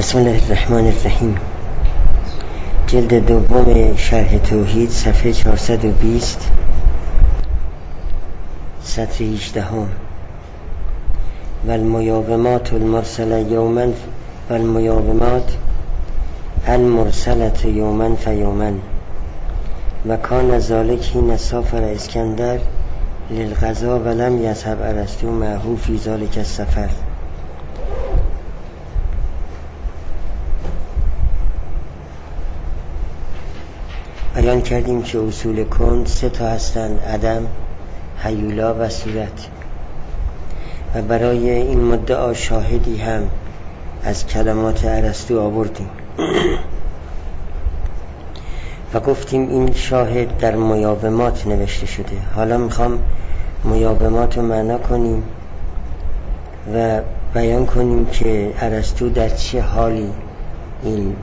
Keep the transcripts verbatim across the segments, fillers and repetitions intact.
بسم الله الرحمن الرحیم. جلد دوم شرح توحید، صفحه چهارصد و بیست، سطر هجده. و المیاومات المرسله یوما و المیاومات المرسله یوما فیوما و کان ذلک حین سافر اسکندر للغزا و لم یذهب ارسطو معه فی ذلک السفر. بیان کردیم که اصول کن سه تا هستند: عدم، هیولا و صورت. و برای این مدعا شاهدی هم از کلمات ارسطو آوردیم و گفتیم این شاهد در میاومات نوشته شده. حالا میخوام میاومات رو معنا کنیم و بیان کنیم که ارسطو در چه حالی این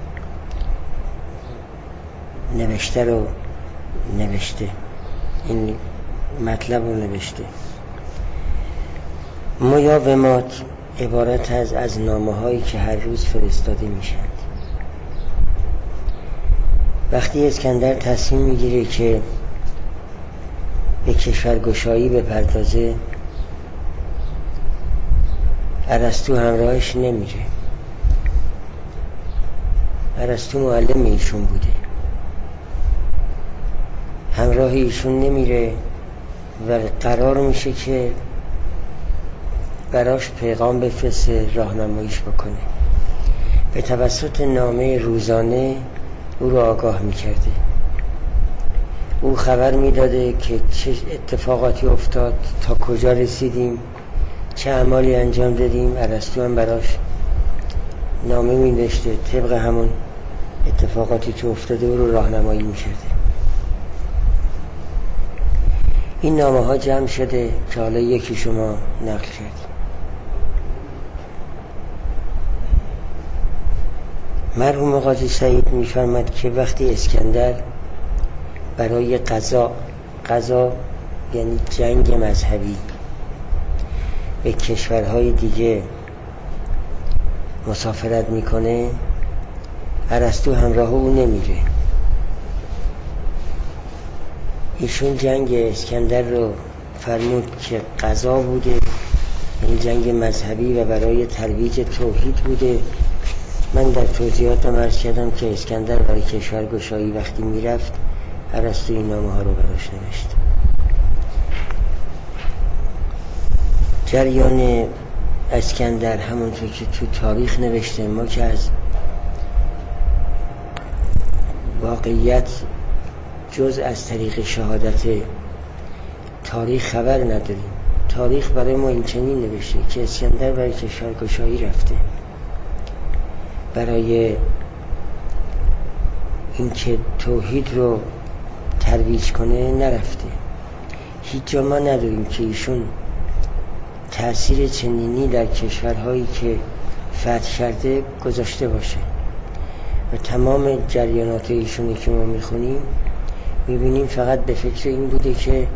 نوشته رو نوشته این مطلب رو نوشته. میاومات عبارت از از نامه هایی که هر روز فرستاده میشن. وقتی اسکندر تصمیم میگیره که به کشورگشایی بپردازه، ارسطو همراهش نمیره. ارسطو معلم ایشون بوده، همراه ایشون نمیره و قرار میشه که براش پیغام بفرسته، راهنماییش بکنه. به توسط نامه روزانه او رو آگاه میکرده. او خبر میداده که چه اتفاقاتی افتاد، تا کجا رسیدیم، چه اعمالی انجام دادیم. ارسطو هم براش نامه مینوشته، طبق همون اتفاقاتی که افتاده او رو راهنمایی میکرده. این نامه ها جمع شده که حالا یکی شما نقل کرد. مرحوم قاضی سعید میفرماد که وقتی اسکندر برای قضا قضا یعنی جنگ مذهبی به کشورهای دیگه مسافرت میکنه، ارسطو همراه او نمیره. ایشون جنگ اسکندر رو فرمود که قضا بوده، این جنگ مذهبی و برای ترویج توحید بوده. من در توضیحاتم عرض کردم که اسکندر برای کشورگشایی وقتی میرفت، ارسطو این نامه ها رو براش نوشت. جریان اسکندر همونطور که تو تاریخ نوشته، ما که از واقعیت جز از طریق شهادت تاریخ خبر نداریم. تاریخ برای ما این چنین نوشته که اسکندر برای کشورگشایی رفته، برای اینکه توحید رو ترویج کنه نرفته. هیچ جا ما نداریم که ایشون تأثیر چنینی در کشورهایی که فتح کرده گذاشته باشه. و تمام جریانات ایشونی که ما میخونیم میبینیم فقط به فکر این بوده که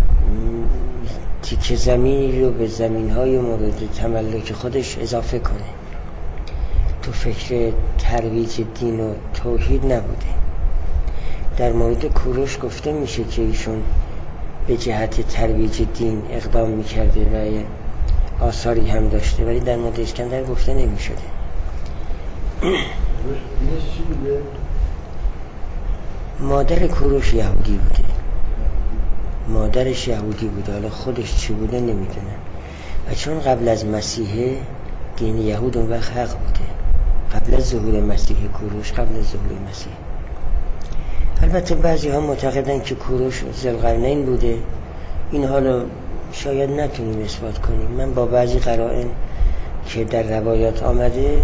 تیکه زمینی رو به زمینهای مورد تملک خودش اضافه کنه. تو فکر ترویج دین و توحید نبوده. در مورد کوروش گفته میشه که ایشون به جهت ترویج دین اقدام میکرده و آثاری هم داشته، ولی در مورد اسکندر گفته نمیشده. مادر کوروش یهودی بوده، مادرش یهودی بوده، حالا خودش چی بوده نمیدونم. و چون قبل از مسیحه، دین یهود اون وقت حق بوده، قبل از ظهور مسیح کوروش، قبل از ظهور مسیح. البته بعضی ها معتقدن که کوروش ذوالقرنین بوده. این حالا شاید نتونیم اثبات کنیم. من با بعضی قرائن که در روایات آمده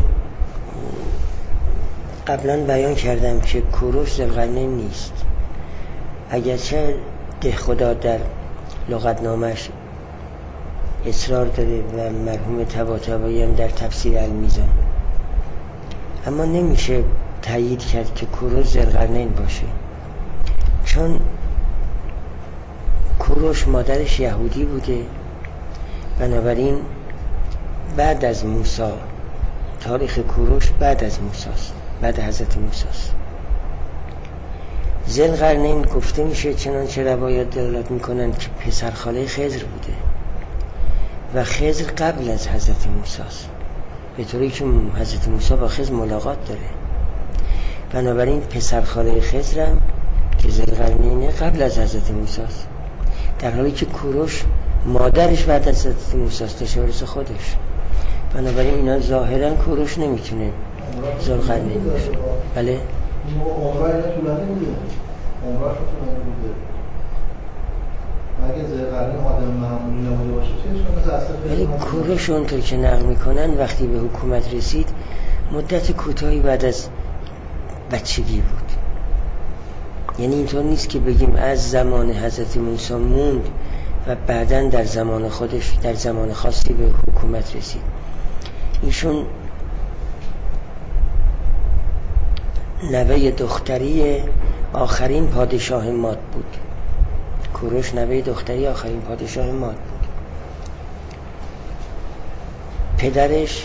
قبلا بیان کردم که کوروش ذوالقرنین نیست، اگرچه دهخدا در لغتنامش اصرار داره و مرحوم طباطبایی هم در تفسیر المیزان، اما نمیشه تایید کرد که کوروش ذوالقرنین باشه، چون کوروش مادرش یهودی بوده. بنابراین بعد از موسی تاریخ کوروش بعد از موسی است، بعد حضرت موسی است. ذوالقرنین گفته میشه چنانچه روایات دلالت میکنن که پسرخاله خضر بوده و خضر قبل از حضرت موسی است، به طوری که حضرت موسی با خضر ملاقات داره. بنابراین پسرخاله خضر هم که ذوالقرنینه قبل از حضرت موسی است، در حالی که کوروش مادرش بعد از حضرت موسی است، داشته خودش. بنابراین اینا ظاهرا کوروش نمیتونه ذوالقرنین باشه. بله عمره اینا طولانی بوده، عمره طولانی بوده. اگه ذوالقرنین آدم معمولی نبوده باشه چه ولی کوروش اونطور که نقل میکنن وقتی به حکومت رسید مدت کوتاهی بعد از بچگی بود. یعنی اینطور نیست که بگیم از زمان حضرت موسی موند و بعداً در زمان خودش در زمان خاصی به حکومت رسید. ایشون نوه دختری آخرین پادشاه ماد بود. کوروش نوه دختری آخرین پادشاه ماد بود. پدرش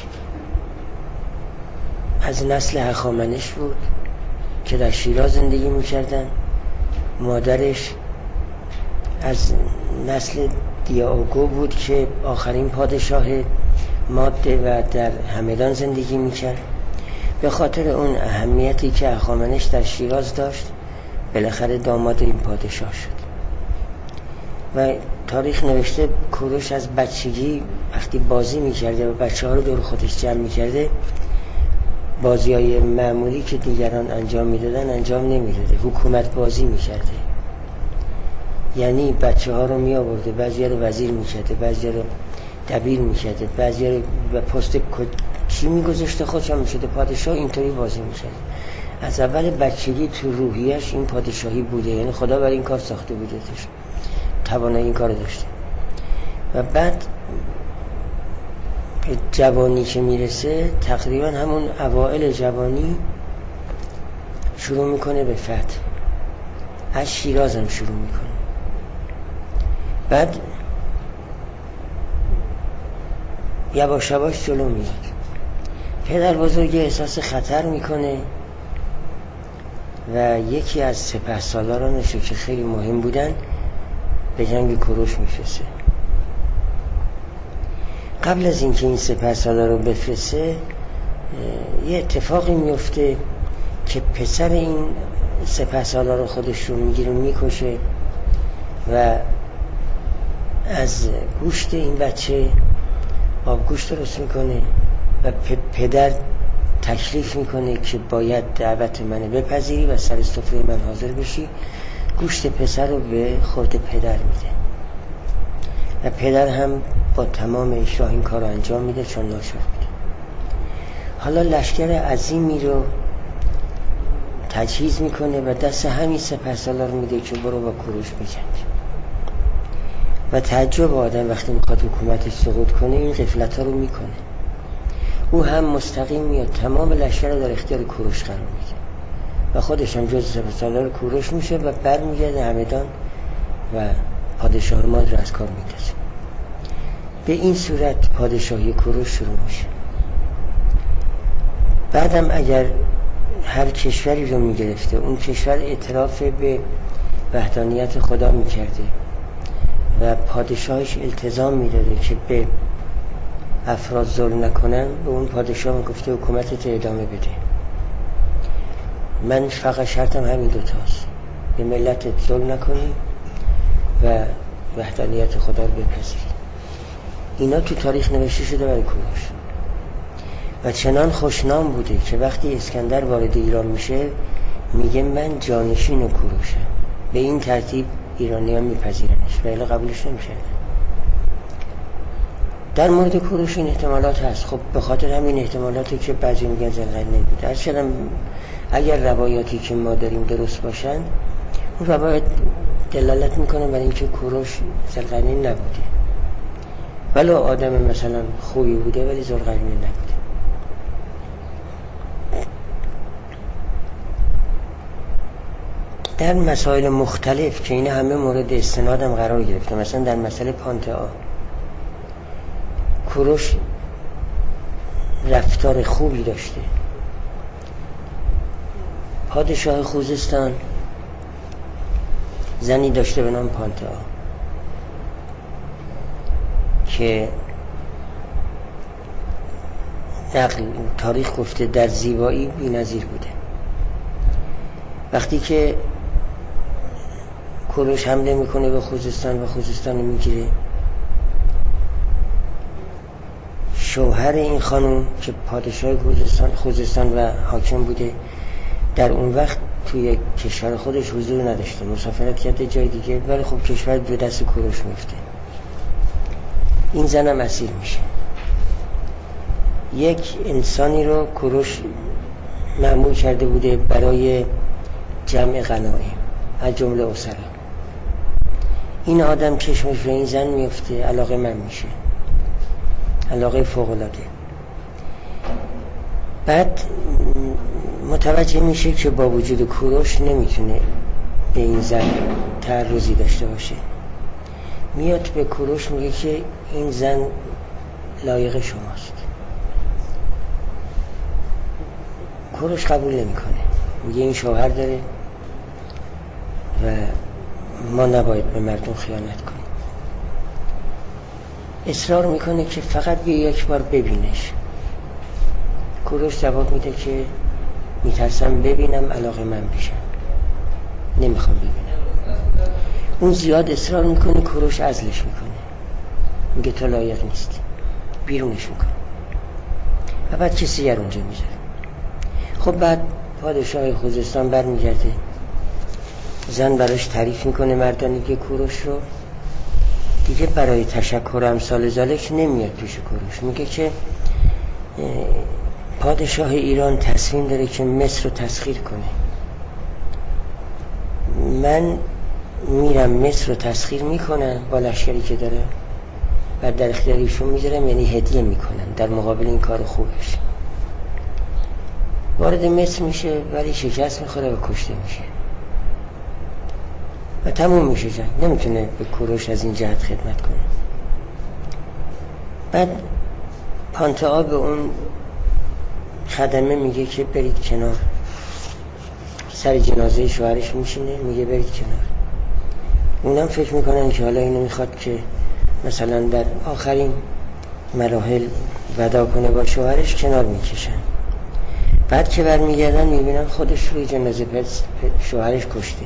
از نسل هخامنش بود که در شیراز زندگی می‌کردن. مادرش از نسل دیاگو بود که آخرین پادشاه ماده و در همدان زندگی می‌کرد. به خاطر اون اهمیتی که هخامنش در شیراز داشت بالاخره داماد این پادشاه شد. و تاریخ نوشته کوروش از بچگی وقتی بازی می‌کرده و بچه‌ها رو دور خودش جمع می‌کرده، بازی‌های معمولی که دیگران انجام می‌دادن انجام نمی‌داده، حکومت بازی می‌کرده. یعنی بچه‌ها رو می‌آورده، بعضی‌ها رو وزیر می‌کرده، بعضی‌ها رو دبیر می‌کرده، بعضی‌ها رو به پست چی می‌گذاشته، خودش هم می‌شده پادشاه. اینطوری بازی می‌کرد. از اول بچگی تو روحیش این پادشاهی بوده، یعنی خدا برای این کار ساخته بودهش، توانایی این کار داشته. و بعد جوانی که میرسه تقریبا همون اوائل جوانی شروع میکنه به فتح. از شیراز هم شروع میکنه. بعد یواش یواش جلو میاد. پدر بزرگ احساس خطر میکنه و یکی از سپهسالارانش که خیلی مهم بودن به جنگ کوروش میفرسته. قبل از اینکه این سپهسالار رو بفرسته یه اتفاقی میفته که پسر این سپهسالار رو خودش رو میگیره میکشه و از گوشت این بچه آبگوشت درست میکنه و پدر تکلیف میکنه که باید دعوت منو بپذیری و سر سفره من حاضر بشی. گوشت پسر رو به خورد پدر میده و پدر هم با تمام اشراح این کار رو انجام میده چون ناچار بوده. حالا لشکر عظیمی رو تجهیز میکنه و دست همین سپهسالار میده که برو با کوروش بجنگ. و تعجب آدم وقتی میخواد حکومتش سقوط کنه این غفلت ها رو میکنه. او هم مستقیم میاد تمام لشکر رو در اختیار کوروش قرار میده و خودش هم جز سپهسالار کوروش میشه و برمیگرده همدان و پادشاه ماد رو از کار میندازه. به این صورت پادشاهی کوروش شروع میشه. بعدم اگر هر کشوری رو میگرفته اون کشور اعتراف به وحدانیت خدا میکرده و پادشاهش التزام میداده که به افراد ظلم نکنن، به اون پادشاه میگفته حکومتت ادامه بده. من فقط شرطم همین دوتاست، به ملتت ظلم نکنی و وحدانیت خدا رو بپذیری. اینا تو تاریخ نوشته شده برای کوروش و چنان خوشنام بوده که وقتی اسکندر وارد ایران میشه میگه من جانشین و کوروشم. به این ترتیب ایرانی ها میپذیرنش و الا قبولش نمیشه. در مورد کوروش این احتمالات هست. خب به خاطر همین احتمالاتی که بعضی میگن ذوالقرنین بود. هرچند اگر روایاتی که ما داریم درست باشن اون روایت دلالت میکنه بر اینکه کوروش ذوالقرنین نبوده، ولی آدم مثلا خوبی بوده ولی ذوالقرنین نبوده. در مسائل مختلف که این همه مورد استنادم قرار گرفته، مثلا در مسئله پانتئا کوروش رفتار خوبی داشته. پادشاه خوزستان زنی داشته به نام پانتئا که نقل تاریخ گفته در زیبایی بی‌نظیر بوده. وقتی که کوروش حمله میکنه به خوزستان و خوزستان رو میگیره، شوهر این خانم که پادشاه خوزستان خوزستان و حاکم بوده در اون وقت توی کشور خودش حضور نداشته، مسافرت کرده جای دیگه، ولی خب کشور به دست کوروش میفته. این زنم اسیر میشه. یک انسانی رو کوروش مأمور کرده بوده برای جمع غنایم از جمله اسرا. این آدم چشمش به این زن میفته، علاقه من میشه، علاقه فوق‌العاده. بعد متوجه میشه که با وجود کوروش نمیتونه به این زن تعرضی داشته باشه. میاد به کوروش میگه که این زن لایق شماست. کوروش قبول نمیکنه، میگه این شوهر داره و ما نباید به مردم خیانت کنیم. اصرار میکنه که فقط بیا یک بار ببینش. کوروش جواب میده که میترسم ببینم علاقه من بشم، نمیخوام ببینم. اون زیاد اصرار میکنه، کوروش عزلش میکنه، میگه تو لایق نیستی، بیرونش میکنه و بعد کسی دیگر اونجا میذاره. خب بعد پادشاه خوزستان برمیگرده، زن براش تعریف میکنه مردانگی کوروش رو. دیگه برای تشکر امثال ذالک نمیاد پیش کوروش، میگه که پادشاه ایران تصمیم داره که مصر رو تسخیر کنه، من میرم مصر رو تسخیر میکنم با لشکری که داره، بعد در اختیار ایشون میذارم، یعنی هدیه میکنم در مقابل این کار خوبش. وارد مصر میشه ولی شکست میخوره و کشته میشه و تموم میشه جنگ. نمیتونه به کوروش از این جهت خدمت کنه. بعد پانتئا به اون خدمه میگه که برید کنار. سر جنازه شوهرش میشینه، میگه برید کنار. اونم فکر میکنن که حالا اینو میخواد که مثلا در آخرین مراحل ودا کنه با شوهرش، کنار میکشن. بعد که برمیگردن میبینن خودش روی جنازه پس شوهرش کشته.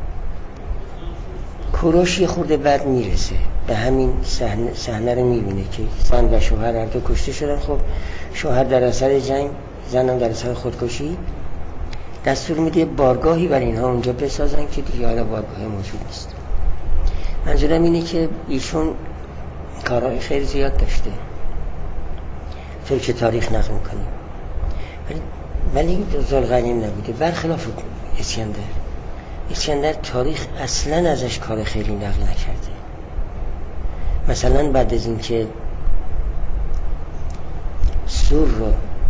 کوروش یه خورده بعد میرسه به همین صحنه صحنه رو میبینه که زن و شوهر هر دو کشته شدن. خب شوهر در اثر جنگ، زنم در اثر خودکشی. دستور میده بارگاهی برای اینها اونجا بسازن که دیگه حالا بارگاهی موجود نیست. منظورم اینه که ایشون کارهای خیلی زیاد داشته طور که تاریخ نقل میکنیم، ولی ولی ذوالقرنین نبوده. برخلاف اسکندر، اسکندر تاریخ اصلا ازش کار خیلی نقل نکرده. مثلا بعد از این که سور رو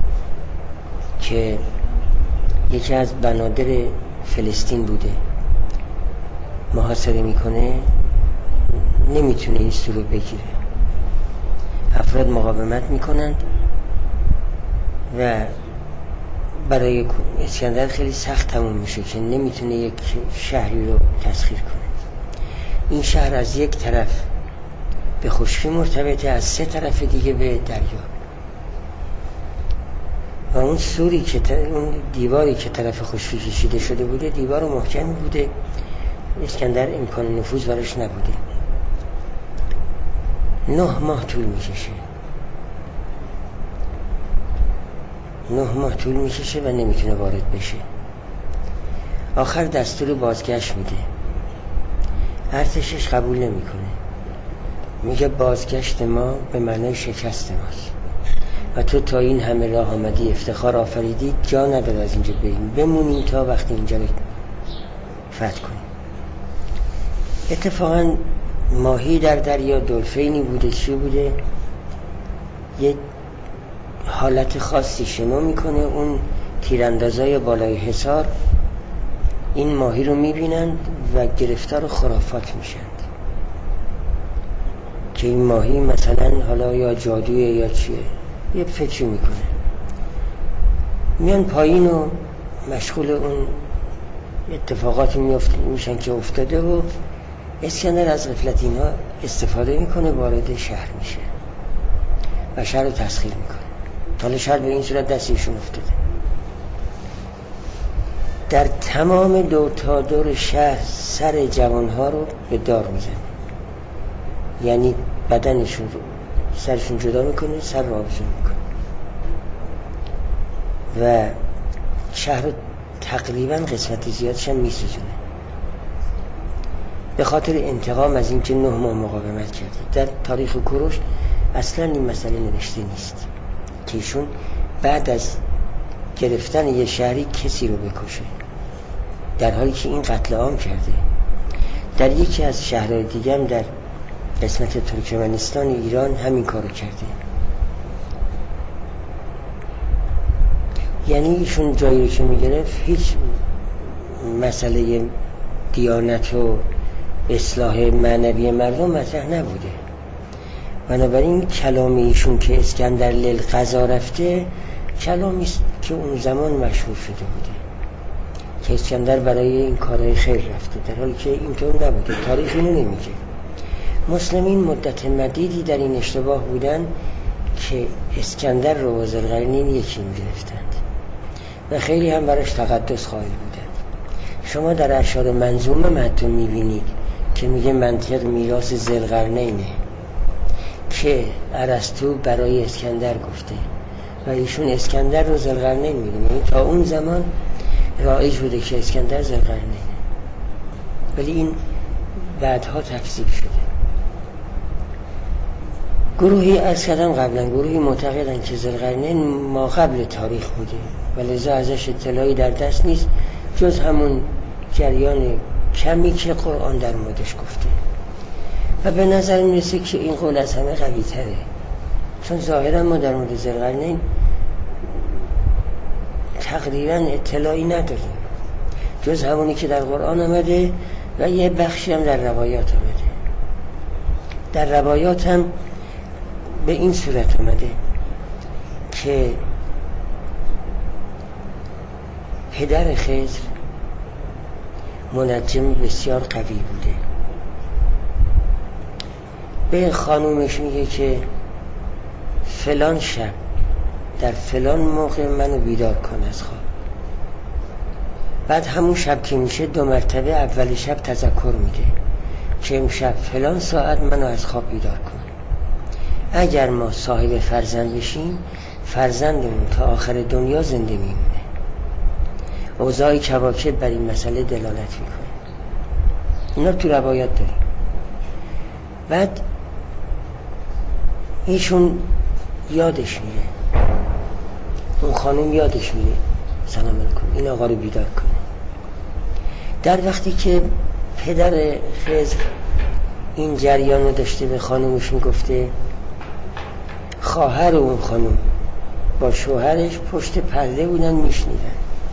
که یکی از بنادر فلسطین بوده محاصره میکنه، نمیتونه این سور رو بگیره. افراد مقاومت میکنند و برای اسکندر خیلی سخت تموم میشه که نمیتونه یک شهری رو تسخیر کنه. این شهر از یک طرف به خشکی مرتبطه، از سه طرف دیگه به دریا، و اون سوری که ت... اون دیواری که طرف خشکی کشیده شده بوده دیوار محکمی بوده، اسکندر امکان نفوذ براش نبوده. نه ماه طول میکشه نه ماه طول میکشه و نمیتونه وارد بشه. آخر دستور بازگشت میده، ارتشش قبول نمیکنه، میگه بازگشت ما به معنای شکست ماست و تو تا این همه راه آمدی افتخار آفریدی، جا نداره از اینجا بریم، بمونیم تا وقتی اینجا رو فتح کنیم. اتفاقا ماهی در دریا دلفینی بوده، چی بوده، یه حالت خاصی شنا میکنه. اون تیراندازای بالای حصار این ماهی رو میبینند و گرفتار خرافات میشند که این ماهی مثلا حالا یا جادویه یا چیه، یه فکری میکنه. میان پایین و مشغول اون اتفاقاتی میشن که افتاده و اسکندر از غفلت اینها استفاده میکنه، وارد شهر میشه و شهر رو تسخیر میکنه. حالا شهر به این صورت دستشون افتاده. در تمام دور تا دور شهر سر جوانها رو به دار میزنه، یعنی بدنشون رو سرشون جدا میکنه، سر رو آویزون میکنه و شهر رو تقریبا قسمت زیادش هم میسوزونه به خاطر انتقام از اینکه نه ماه مقاومت کرده. در تاریخ کوروش اصلا این مسئله نوشته نیست که ایشون بعد از گرفتن یه شهری کسی رو بکشه، در حالی که این قتل عام کرده. در یکی از شهرهای دیگه هم در قسمت ترکمنستان ایران همین کارو کرده. یعنی ایشون جایی رو که میگرفت هیچ مسئله دیانت و اصلاح معنوی مردم مطرح نبوده. بنابراین کلام ایشون که اسکندر للقضا رفته کلامی است که اون زمان مشهور شده بوده که اسکندر برای این کارهای خیر رفته، در حالی که اینطور نبوده. تاریخ اینو نمیگه. مسلمین مدت مدیدی در این اشتباه بودن که اسکندر رو و ذوالقرنین یکی می‌گرفتند و خیلی هم براش تقدس قائل بودند. شما در اشعار منظومه متن می‌بینید که میگه منطق میراث ذوالقرنینه که ارسطو برای اسکندر گفته و ایشون اسکندر رو ذوالقرنین می‌دونه. تا اون زمان رایج بوده که اسکندر ذوالقرنینه، ولی این بعدها تکذیب شده. گروهی از کردم قبلا گروهی معتقدن که ذوالقرنین ما قبل تاریخ بوده و لذا ازش اطلاعی در دست نیست جز همون جریان کمی که قرآن در موردش گفته و به نظر میرسه که این قول از همه قوی تره، چون ظاهرا ما در مورد ذوالقرنین تقریبا اطلاعی نداریم جز همونی که در قرآن آمده و یه بخشی هم در روایات آمده. در روایات هم به این صورت آمده که پدر خضر منجم بسیار قوی بوده. به خانومش میگه که فلان شب در فلان موقع منو بیدار کن از خواب. بعد همون شب که میشه دو مرتبه اول شب تذکر میده که امشب فلان ساعت منو از خواب بیدار کن. اگر ما صاحب فرزند بشیم فرزندمون تا آخر دنیا زنده میمونه. اوضاع کواکب بر این مسئله دلالت میکنه. اینا تو روایات داریم. بعد ایشون یادش میره، اون خانم یادش میره سلام علیکم این آقا رو بیدار کنه. در وقتی که پدر خضر این جریان رو داشته به خانومش میگفته، خواهر اون خانم با شوهرش پشت پرده بودن میشنیدن.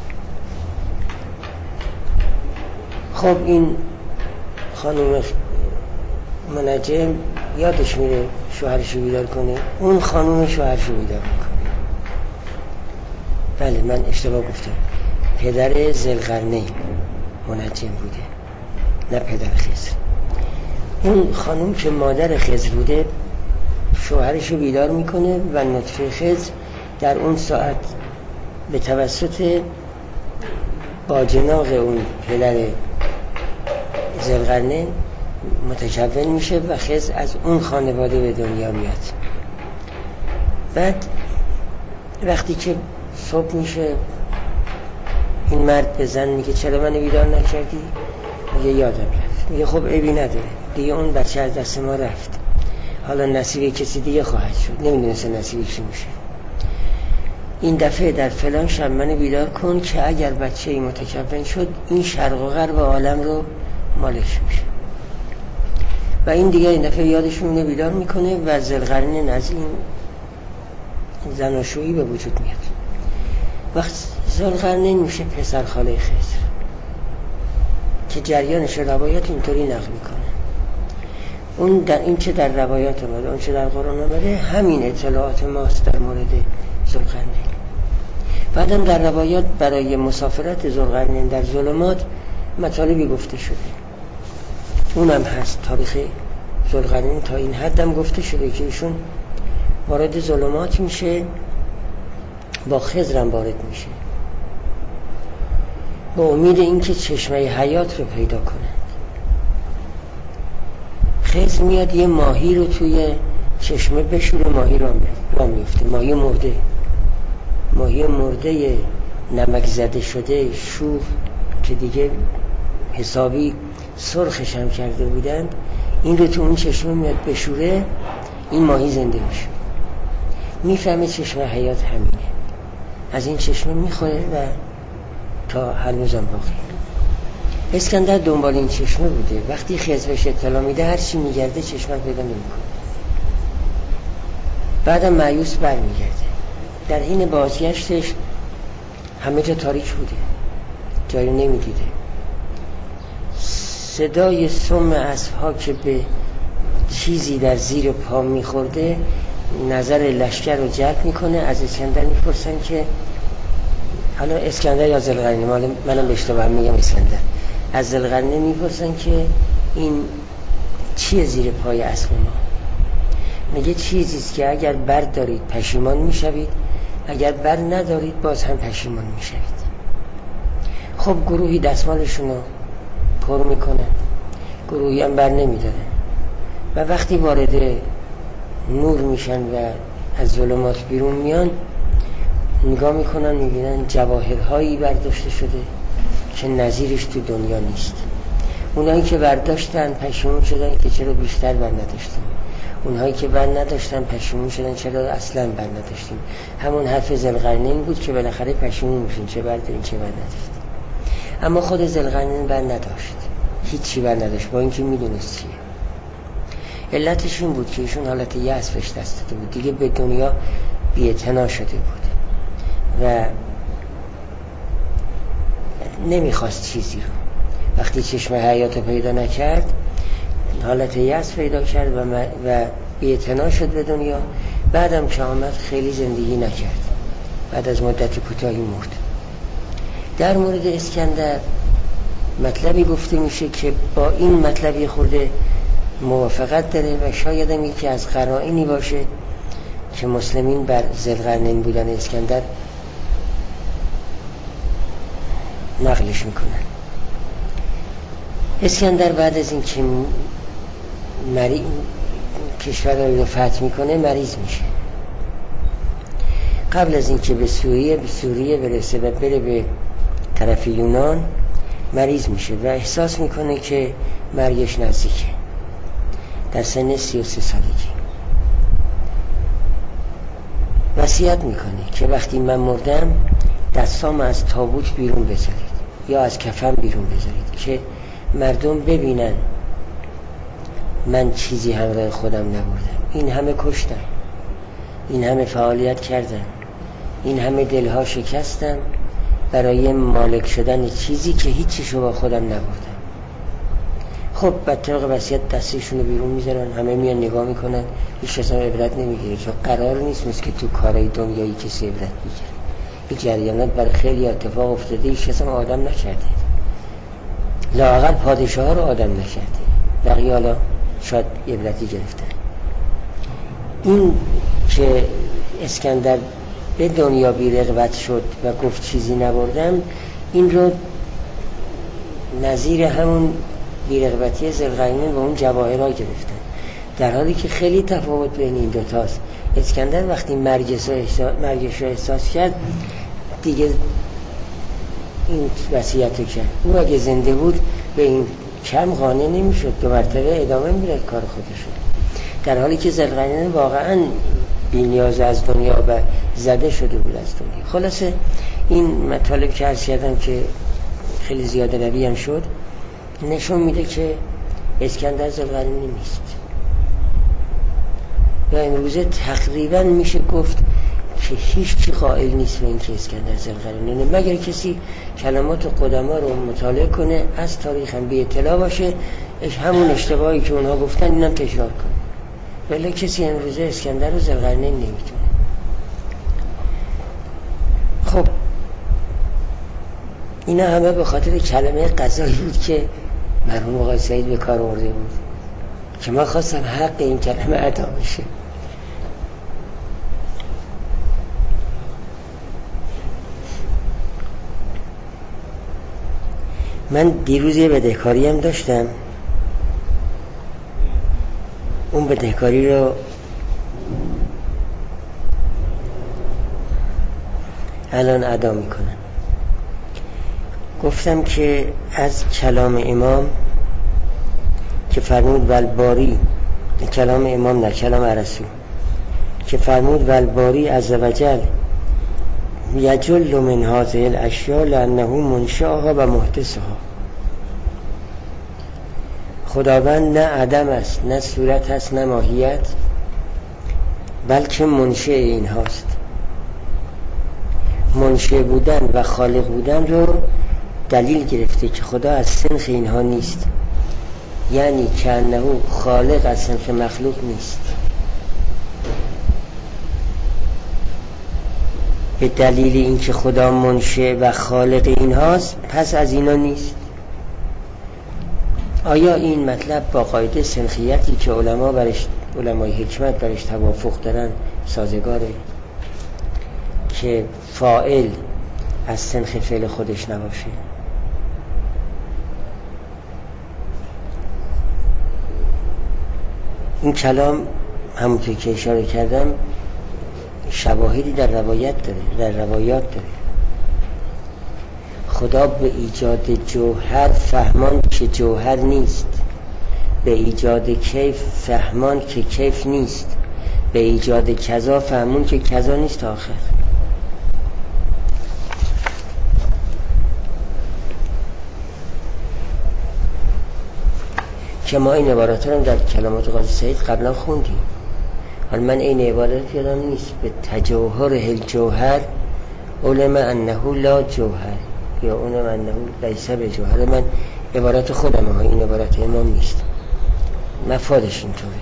خب این خانم منجم یادش میره شوهرش رو بیدار کنه، اون خانم شوهرش رو بیدار میکنه. بله من اشتباه گفتم، پدر ذوالقرنین منجم بوده نه پدر خضر. اون خانم که مادر خضر بوده شوهرش رو بیدار میکنه و نطفه خضر در اون ساعت به توسط باجناق اون پدر ذوالقرنین متکون میشه و خضر از اون خانواده به دنیا میاد. بعد وقتی که صبح میشه این مرد به زن میگه چرا منو بیدار نکردی؟ میگه یادم رفت. میگه خب عیبی نداره دیگه، اون بچه از دست ما رفت، حالا نصیب کسی دیگه خواهد شد، نمیدونسته نصیب چی میشه. این دفعه در فلان شب منو بیدار کن که اگر بچه ای متکون شد این شرق و غرب عالم رو مالش میشه. و این دیگه این دفعه یادش میونه بیدار میکنه و ذوالقرنین از این زناشویی به وجود میاد. وقت ذوالقرنین میشه پسر خاله خضر که جریانش روایات اینطوری نقل میکنه. اون در این چه در روایات اومده اون چه در قرآن اومده همین اطلاعات ماست در مورد ذوالقرنین. بعدم در روایات برای مسافرت ذوالقرنین در ظلمات مطالبی گفته شده، اونم هست. تاریخ ذوالقرنین تا این حدم گفته شده که ایشون وارد ظلمات میشه، با خضرم وارد میشه با امید اینکه چشمه حیات رو پیدا کنند. خضر میاد یه ماهی رو توی چشمه بشوره، ماهی را میفته، ماهی مرده، ماهی مرده نمک زده شده شوف که دیگه حسابی سرخش هم کرده بودن، این رو تو اون چشمه میاد بشوره، این ماهی زنده میشه، میفهمه چشمه حیات همینه، از این چشمه میخوره و تا هنوزم باقی. اسکندر دنبال این چشمه بوده، وقتی خضرش اطلاع میده هر چی میگرده چشمه پیدا نمیکنه، بعدم مایوس برمیگرده. در این بازگشتش همه جا تاریک بوده، جایی نمیدیده. صدای سم اسب‌ها که به چیزی در زیر پا میخورده نظر لشکر رو جلب میکنه. از اسکندر میپرسن که حالا اسکندر یا ذوالقرنین، منم به اشتباه میگم اسکندر، از ذوالقرنین میپرسن که این چیه زیر پای اسب ما؟ میگه چیزیست که اگر بر دارید پشیمان میشوید، اگر بر ندارید باز هم پشیمان میشوید. خب گروهی دستمالشون رو پر میکنن، گروهی هم بر نمیدارن و وقتی وارد نور میشن و از ظلمات بیرون میان نگاه میکنن، میبینن جواهرهایی برداشته شده که نظیرش تو دنیا نیست. اونایی که برداشتن پشیمون شدن که چرا بیشتر بر نداشتیم، اونهایی که بر نداشتن پشیمون شدن چرا اصلا بر نداشتیم. همون حرف ذوالقرنین بود که بالاخره پشیمون میشین چه بر دارین چه بر نداشتیم. اما خود ذوالقرنین بر نداشت، هیچی بر نداشت، با اینکه میدونست چیه. علتش این بود که ایشون حالت یأس بهش دست داده بود، دیگه به دنیا بی‌اعتنا شده بود و نمیخواست چیزی رو. وقتی چشم حیات رو پیدا نکرد حالت یأس پیدا کرد و, و بی‌اعتنا شد به دنیا. بعدم که آمد خیلی زندگی نکرد، بعد از مدت کوتاهی مرد. در مورد اسکندر مطلبی گفته میشه که با این مطلبی خورده موافقت داره و شاید هم یکی از قرائنی باشه که مسلمین بر ذوالقرنین بودن اسکندر نقلش میکنن. اسکندر بعد از این که مری... کشور رو فتح میکنه مریض میشه. قبل از این که به سوریه به سوریه برسه و بره به طرف یونان مریض میشه و احساس میکنه که مرگش نزدیکه. در سن سی و سه سالگی وصیت میکنه که وقتی من مردم دستام از تابوت بیرون بذارید یا از کفن بیرون بذارید که مردم ببینن من چیزی همراه خودم نبردم. این همه کشتم، این همه فعالیت کردم، این همه دلها شکستم برای مالک شدن چیزی که هیچیشو با خودم نبردم. خب بعد طبق وصیت دستشونو بیرون میذارن، همه میان نگاه میکنن، هیچ کس هم عبرت نمیگیره، چون قرار نیست مثل که تو کارهای دنیایی کسی عبرت بگیره. این جریانات برای خیلی اتفاق افتاده، هیچ کس هم آدم نکرده، لااقل پادشاه ها رو آدم نکرده، بقیه حالا شاید عبرتی گرفتن. این که اسکندر به دنیا بی رغبت شد و گفت چیزی نبردم، این رو نظیر همون بی رغبتی ذوالقرنین و اون جواهرها گرفتن، در حالی که خیلی تفاوت بین این دوتاست. اسکندر وقتی مرگش رو احساس, مرگش رو احساس کرد دیگه این وصیت رو کرد. او اگه زنده بود به این کم قانع نمیشد، دو مرتبه ادامه میداد کار خودش رو، در حالی که ذوالقرنین واقعا بی‌نیاز از دنیا و زده شده بود از دنیا. خلاصه این مطالب که عرض کردم که خیلی زیاده روی هم شد، نشون میده که اسکندر ذوالقرنین نیست و امروزه تقریبا میشه گفت که هیچ چی قائل نیست به این که اسکندر ذوالقرنینه، مگر کسی کلمات قدما رو مطالعه کنه، از تاریخ هم بی اطلاع باشه، همون اشتباهی که اونها گفتن اینم تکرار کنه. ولی کسی امروزه اسکندر و ذوالقرنین نمیتونه. خب اینا همه به خاطر کلمه قضایی بود که مرحوم آقای سعید به کار آورده بود که ما خواستم حق این کلمه ادا بشه. من دیروز یه بدهکاری هم داشتم، اون بدهکاری رو الان ادا میکنم. گفتم که از کلام امام که فرمود والباری، کلام امام نه کلام رسول که فرمود والباری عزوجل یجل من هذه الاشیاء لانه منشأها و محدثها. خداوند نه عدم است، نه صورت است، نه ماهیت، بلکه منشأ این هاست. منشأ بودن و خالق بودن رو دلیل گرفته که خدا از صنف اینها نیست، یعنی که انه خالق از صنف مخلوق نیست. به دلیل اینکه خدا منشأ و خالق اینهاست پس از اینا نیست. آیا این مطلب با قاعده صنفیتی که علما برش علمای حکمت برش توافق دارن سازگاره که فاعل از صنف فعل خودش نباشه؟ این کلام همونطور که اشاره کردم شواهدی در روایت داره، در روایات داره. خدا به ایجاد جوهر فهمان که جوهر نیست، به ایجاد کیف فهمان که کیف نیست، به ایجاد کذا فهمون که کذا نیست آخر. که ما این عبارات رو در کلمات قاضی سعید قبلا خوندیم. حالا من این عبارت یادم نیست. به تجوهر الجوهر علم انه لا جوهر یا علم انه لیس بجوهر. من عبارت خودم ها، این عبارت امام نیست، مفادش اینطوره.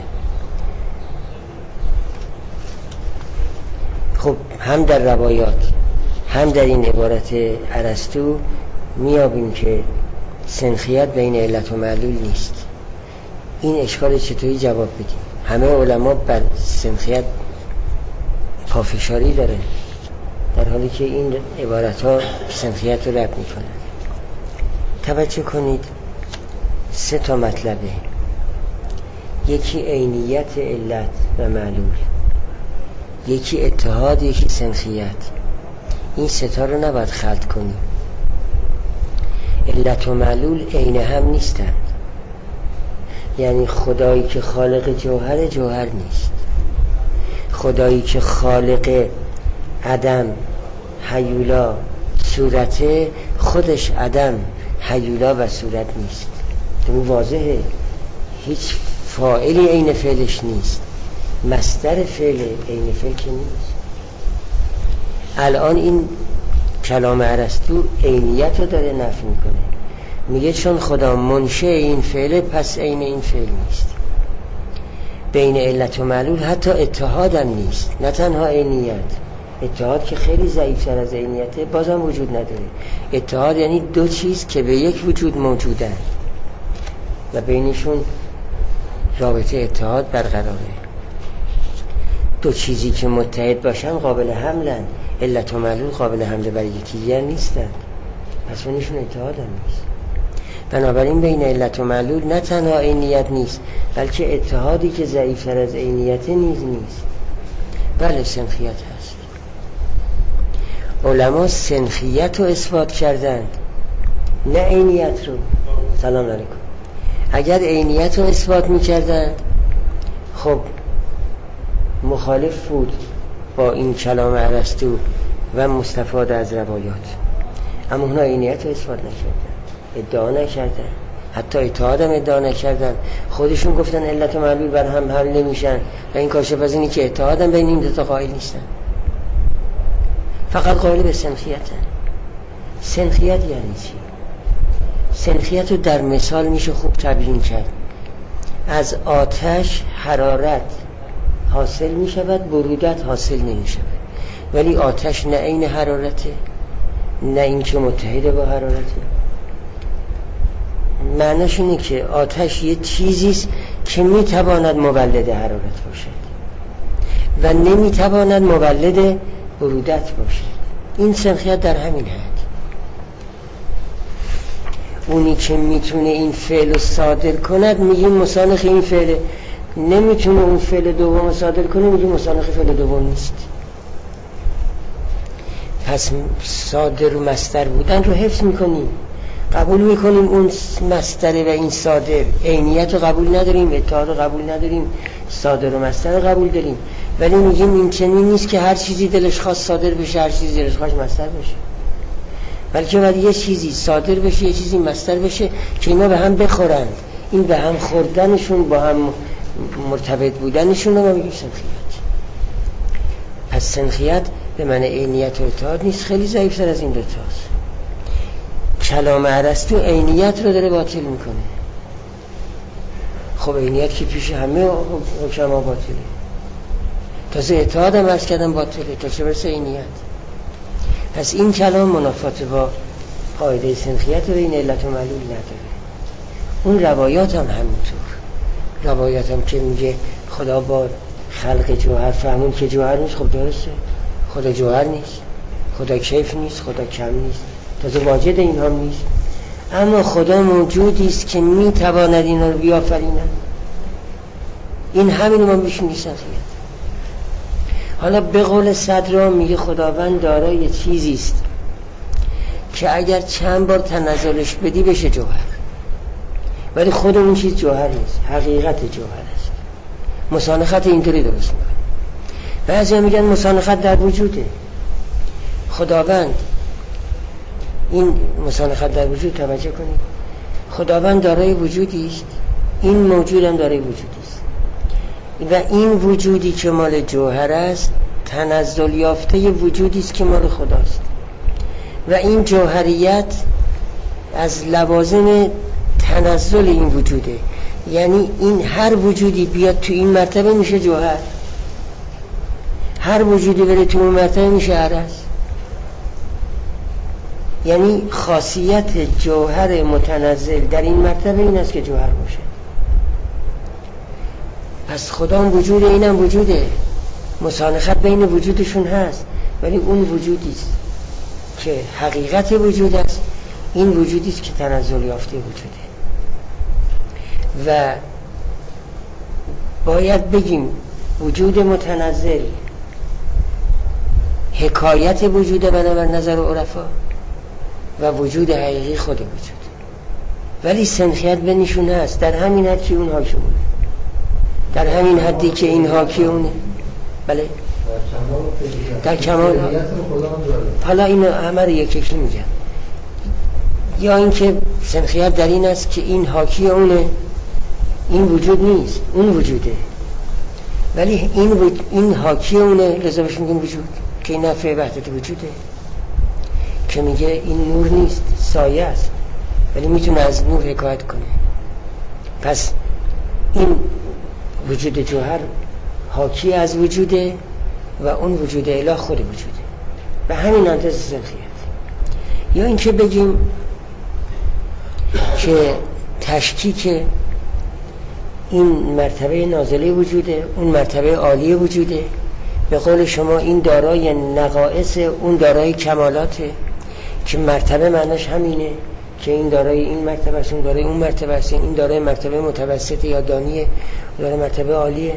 خب هم در روایات هم در این عبارت ارسطو میابیم که سنخیت بین علت و معلول نیست. این اشکال چطوری جواب بدیم؟ همه علما بر سنخیت پافشاری دارن در حالی که این عبارت ها سنخیت رو رد میکنن. توجه کنید، سه تا مطلبه. یکی عینیت علت و معلول، یکی اتحاد، یکی سنخیت. این سه تا رو نباید خلط کنیم. علت و معلول عین هم نیستن. یعنی خدایی که خالق جوهر جوهر نیست، خدایی که خالق عدم هیولا صورته خودش عدم هیولا و صورت نیست. تو واضحه، هیچ فاعلی عین فعلش نیست، مصدر فعل عین فعل که نیست. الان این کلام ارسطو عینیت رو داره نفی میکنه، میگه چون خدا منشأ این فعل پس عین این فعل نیست. بین علت و معلول حتی اتحاد هم نیست، نه تنها عینیت. اتحاد که خیلی ضعیف‌تر از عینیته بازم وجود نداره. اتحاد یعنی دو چیز که به یک وجود موجودن و بینشون رابطه اتحاد برقراره. دو چیزی که متحد باشن قابل حملن، علت و معلول قابل حمله برای یکی دیگر نیستن، پس بینشون اتحاد هم نیست. بنابراین بین علت و معلول نه تنها عینیت نیست بلکه اتحادی که ضعیف‌تر از عینیت نیز نیست. بله سنخیت هست. علما سنخیت رو اثبات کردند، نه عینیت رو. سلام علیکم. اگر عینیت رو اثبات می‌کردند خب مخالف بود با این کلام ارسطو و مستفاد از روایات. اما اونا عینیت رو اثبات نکردند، ادعا نکردن، حتی اتحاد هم ادعا نکردن. خودشون گفتن علت و معلول بر هم حل نمیشن و این کاشف از اینی که اتحاد هم بین این دو تا قائل نیستن، فقط قائل به سنخیتن. سنخیت یعنی چی؟ سنخیت رو در مثال میشه خوب تبیین کرد. از آتش حرارت حاصل میشود، برودت حاصل نمیشود، ولی آتش نه عین حرارته نه اینکه متحد با حرارته. معناش اینه که آتش یه چیزیست که میتواند مولد حرارت باشد و نمیتواند مولد برودت باشد. این سنخیت در همین حد. اونی که میتونه این فعل رو صادر کند میگیم مسانخ این فعل، نمیتونه اون فعل دوم صادر کنه میگیم مسانخ فعل دوم نیست. پس صادر و مصدر بودن رو حفظ میکنیم، قبول میکنیم اون مصدر و این صادر. عینیت رو قبول نداریم، اتحاد رو قبول نداریم، صادر و مصدر رو قبول داریم، ولی میگیم این چنین نیست که هر چیزی دلش خواست صادر بشه، هر چیزی دلش خواست مصدر بشه، بلکه باید یه چیزی صادر بشه یه چیزی مصدر بشه که اینا به هم بخورند. این به هم خوردنشون با هم مرتبط بودنشون رو ما میگیم سنخیت. پس سنخیت به معنی عینیت و اتحاد نیست، خیلی ضعیف‌تر از این دو تاست. کلام ارسطو عینیت رو داره باطل میکنه. خب عینیت که پیش همه حکما باطله، تازه اتحاد هم عرض کردم باطله، تا چه برسه عینیت. پس این کلام منافات با قاعده سنخیت و این علت و معلول نداره. اون روایات هم همینطور. روایات هم که میگه خدا با خلق جوهر فهمون که جوهر نیست، خب درسته، خدا جوهر نیست، خدا کیف نیست، خدا کم نیست، تازه واجد این هم نیست، اما خدا موجودی است که میتواند اینا رو بیافریند. این همین ما بشیم سنخیت. حالا به قول صدرا میگه خداوند دارای چیزی است که اگر چند بار تنزلش بدی بشه جوهر، ولی خود اون چیز جوهر نیست، حقیقت جوهر است. مسانخت اینطوری درست میکنه. بعضی میگن مسانخت در وجوده. خداوند این مسانخت در وجود، توجه کنید، خداوند دارای وجودی است، این موجود هم دارای وجودی است و این وجودی که مال جوهر است تنزل یافته وجودی است که مال خداست و این جوهریت از لوازم تنزل این وجوده. یعنی این هر وجودی بیاد تو این مرتبه میشه جوهر، هر وجودی بره تو اون مرتبه میشه عرض. یعنی خاصیت جوهر متنزل در این مرتبه این است که جوهر باشه. پس خدا هم وجود، اینم وجوده، مسانخت بین وجودشون هست، ولی اون وجودی است که حقیقت وجود است، این وجودی است که تنزل یافته وجوده. و باید بگیم وجود متنزل حکایت وجوده بنابر نظر عرفا و وجود حقیقی خود وجود، ولی سنخیت بینشون هست در همین حد که اون حاکی اونه، در همین حدی که این حاکی اونه. بله در کمال. حالا اینو همه رو یک یکی میگم. یا اینکه سنخیت در این است که این حاکی اونه، این وجود نیست، اون وجوده، ولی این وجود، این حاکی اونه، لذا بهش میگیم وجود، که این نفع وحدت وجوده، که میگه این نور نیست، سایه است، ولی میتونه از نور حکایت کنه. پس این وجود جوهر حاکی از وجوده و اون وجود اله خود وجوده، به همین اندازه سنخیت. یا اینکه بگیم که تشکیک این مرتبه نازله وجوده، اون مرتبه عالی وجوده، به قول شما این دارای نقائص، اون دارای کمالاته، که مرتبه معناش همینه که این دارای این مرتبه است، اون دارای اون مرتبه است، این دارای مرتبه متوسط یا دانیه، دارای مرتبه عالیه.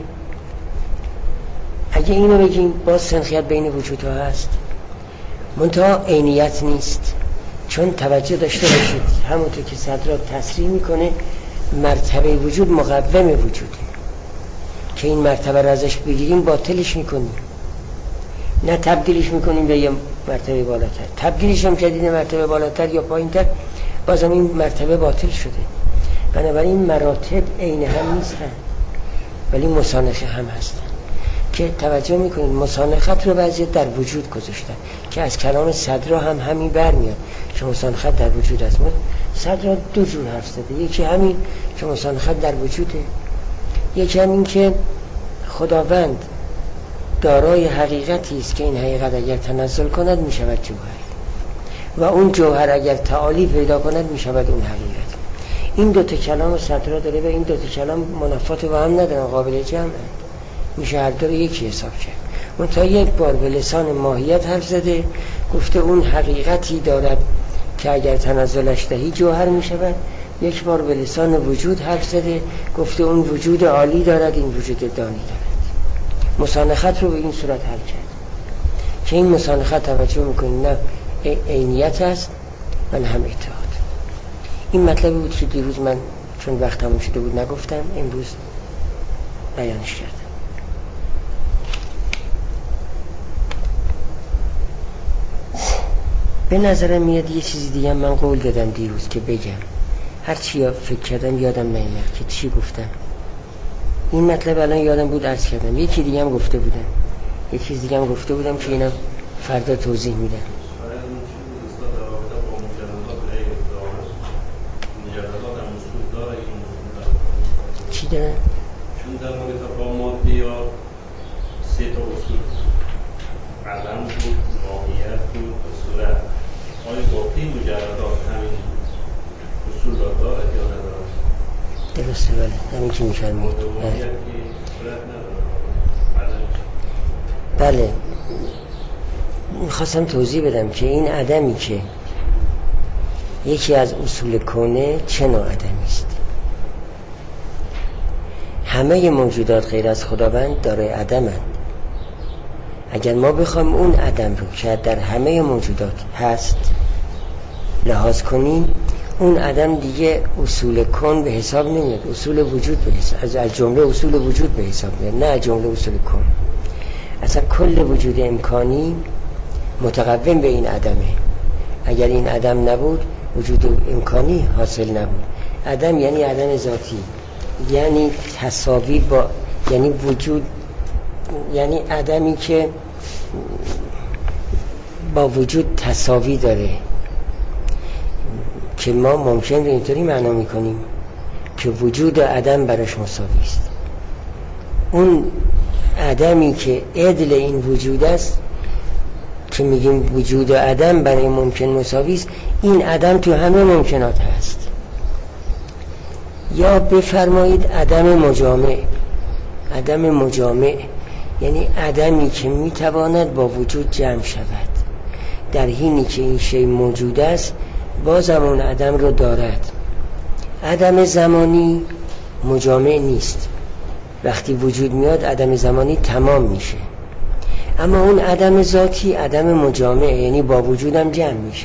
اگه اینو بگیم باز سنخیت بین وجودها هست، منتها عینیت نیست. چون توجه داشته باشید همونطور که صدرا تصریح میکنه مرتبه وجود مقوم وجوده، که این مرتبه رو ازش بگیریم باطلش میکنیم، نه تبدیلش میکنیم به یه مرتبه بالاتر. تبدیلش هم کردیم مرتبه بالاتر یا پایینتر، بازم این مرتبه باطل شده. بنابراین مراتب عین هم نیستن ولی مسانخه هم هستن، که توجه میکنید مسانخت رو بعضی در وجود گذاشتن که از کلام صدرا هم همین برمیاد که مسانخت در وجود است. صدرا دو جور حرف زده، یکی همین که مسانخت در وجوده، یکی همین که خداوند دارای حقیقتی است که این حقیقت اگر تنزل کند میشود جوهر. و اون جوهر اگر تعالی پیدا کند می شود اون حقیقت. این دو تا کلام سطرها داره و این دو تا کلام منافات با هم ندارن، قابل جمع هست. میشه هر دو رو یکی حساب کرد. اون تا یک بار به لسان ماهیت حرف زده، گفته اون حقیقتی دارد که اگر تنزلش دهی جوهر می شود. یک بار به لسان وجود حرف زده، گفته اون وجود عالی دارد، این وجود دانی دارد. مسانخت رو به این صورت حل کرد که این مسانخت توجه میکنید نه عینیت است و نه هم اتحاد. این مطلبی بود که دیروز من چون وقت تموم شده بود نگفتم، امروز بیانش کردم. به نظرم میاد یه چیزی دیگه من قول دادم دیروز که بگم، هر چی فکر کردم یادم نمیاد که چی گفتم. این مطلب الان یادم بود عرض کردم. یکی دیگه هم گفته بودم، یه چیز دیگه هم گفته بودم که اینم فردا توضیح میدم. چی دارن؟ چون در مورد با مادی یا سه تا اصول عدم بود، ماهیت بود و صورت، آیا باقی مجردات همین اصول را دارد یا ندارد؟ درسته، بله، همین که میفرمید. ماهیت که صورت ندارد. بله، میخواستم توضیح بدم که این عدمی که یکی از اصول کونه چه نوع عدمی است. همه موجودات غیر از خداوند دارای عدمند. اگر ما بخوایم اون عدم رو که در همه موجودات هست لحاظ کنیم، اون عدم دیگه اصول کن به حساب نمیاد، اصول وجود به حساب، از جمله اصول وجود به حساب میاد، نه از جمله اصول کن. اصلا کل وجود امکانی متقوم به این عدمه. اگر این عدم نبود وجود امکانی حاصل نبود. عدم یعنی عدم ذاتی، یعنی تساوی با، یعنی وجود، یعنی عدمی که با وجود تساوی داره، که ما ممکن به اینطوری معنا میکنیم که وجود و عدم براش مساوی است. اون عدمی که عدل این وجود است که میگیم وجود و عدم برای ممکن مساوی است، این عدم تو همه ممکنات هست. یا بفرمایید عدم مجامع. عدم مجامع یعنی عدمی که میتواند با وجود جمع شود، در حینی که این شی موجود است بازم اون عدم رو دارد. عدم زمانی مجامع نیست، وقتی وجود میاد عدم زمانی تمام میشه. اما اون عدم ذاتی عدم مجامع، یعنی با وجودم جمع میشه.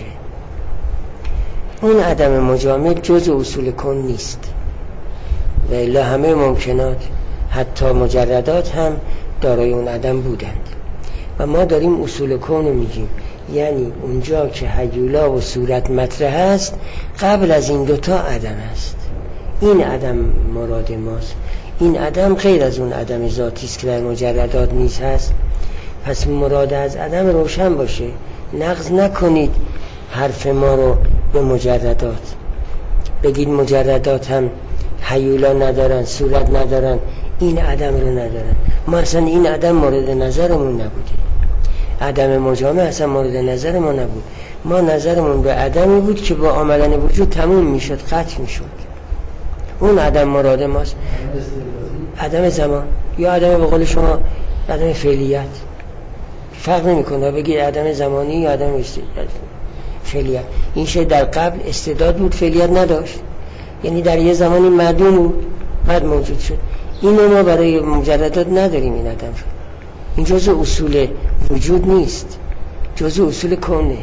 اون عدم مجامع جز اصول کن نیست و الا همه ممکنات حتی مجردات هم دارای اون عدم بودند. و ما داریم اصول کن رو میگیم، یعنی اونجا که هیولا و صورت مطرح است قبل از این دوتا عدم است. این عدم مراد ماست. این عدم غیر از اون عدم ذاتی است که در مجردات نیست هست. پس مراد از عدم روشن باشه، نقض نکنید حرف ما رو به مجردات. بگید مجردات هم هیولا ندارن، صورت ندارن، این عدم رو ندارن. ما اصلا این عدم مورد نظرمون نبوده. عدم مجامع اصلا مورد نظر ما نبود. ما نظرمون به عدمی بود که با آمدن وجود تموم میشد، قطع میشد. اون عدم مراد ماست. عدم زمان یا عدم به قول شما عدم فعلیت، فرق نمیکنه بگید عدم زمانی یا عدم فعلیت. این شی در قبل استعداد بود، فعلیت نداشت، یعنی در یه زمانی معدوم بود، بعد موجود شد. اینو ما برای مجردات نداریم. این عدم شد، این جزء اصول وجود نیست، جزء اصول کونه.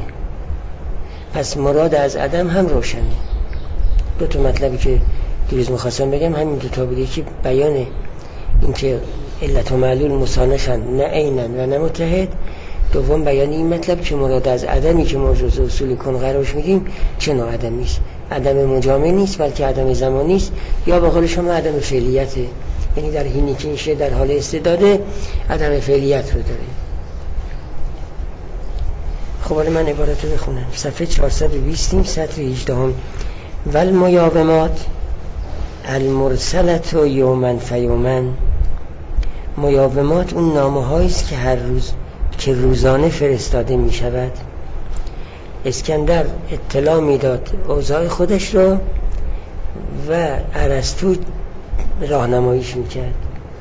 پس مراد از عدم هم روشنه. دو تا مطلبی که دیروز می‌خواستم بگم همین دو تا بوده، که بیان این که علت و معلول مسانخن، نه عینن و نه متحد. دوم بیان این مطلب که مراد از عدمی که ما جزء اصول کن قرارش میدیم چه نوع عدمی است. عدم مجامع نیست بلکه عدم زمانی است، یا به قول شما عدم فعلیته، یعنی در حینی که این شی در حال استعداده عدم فعلیت رو داره. خب حالا من عبارت رو بخونم. صفحه چهارصد و بیست سطر هجده هم. والمیاومات المرسلت و یومن فیومن. میاومات اون نامه هاییست که هر روز که روزانه فرستاده می شود. اسکندر اطلاع میداد اوضاع خودش رو و ارسطو راهنماییش میکرد.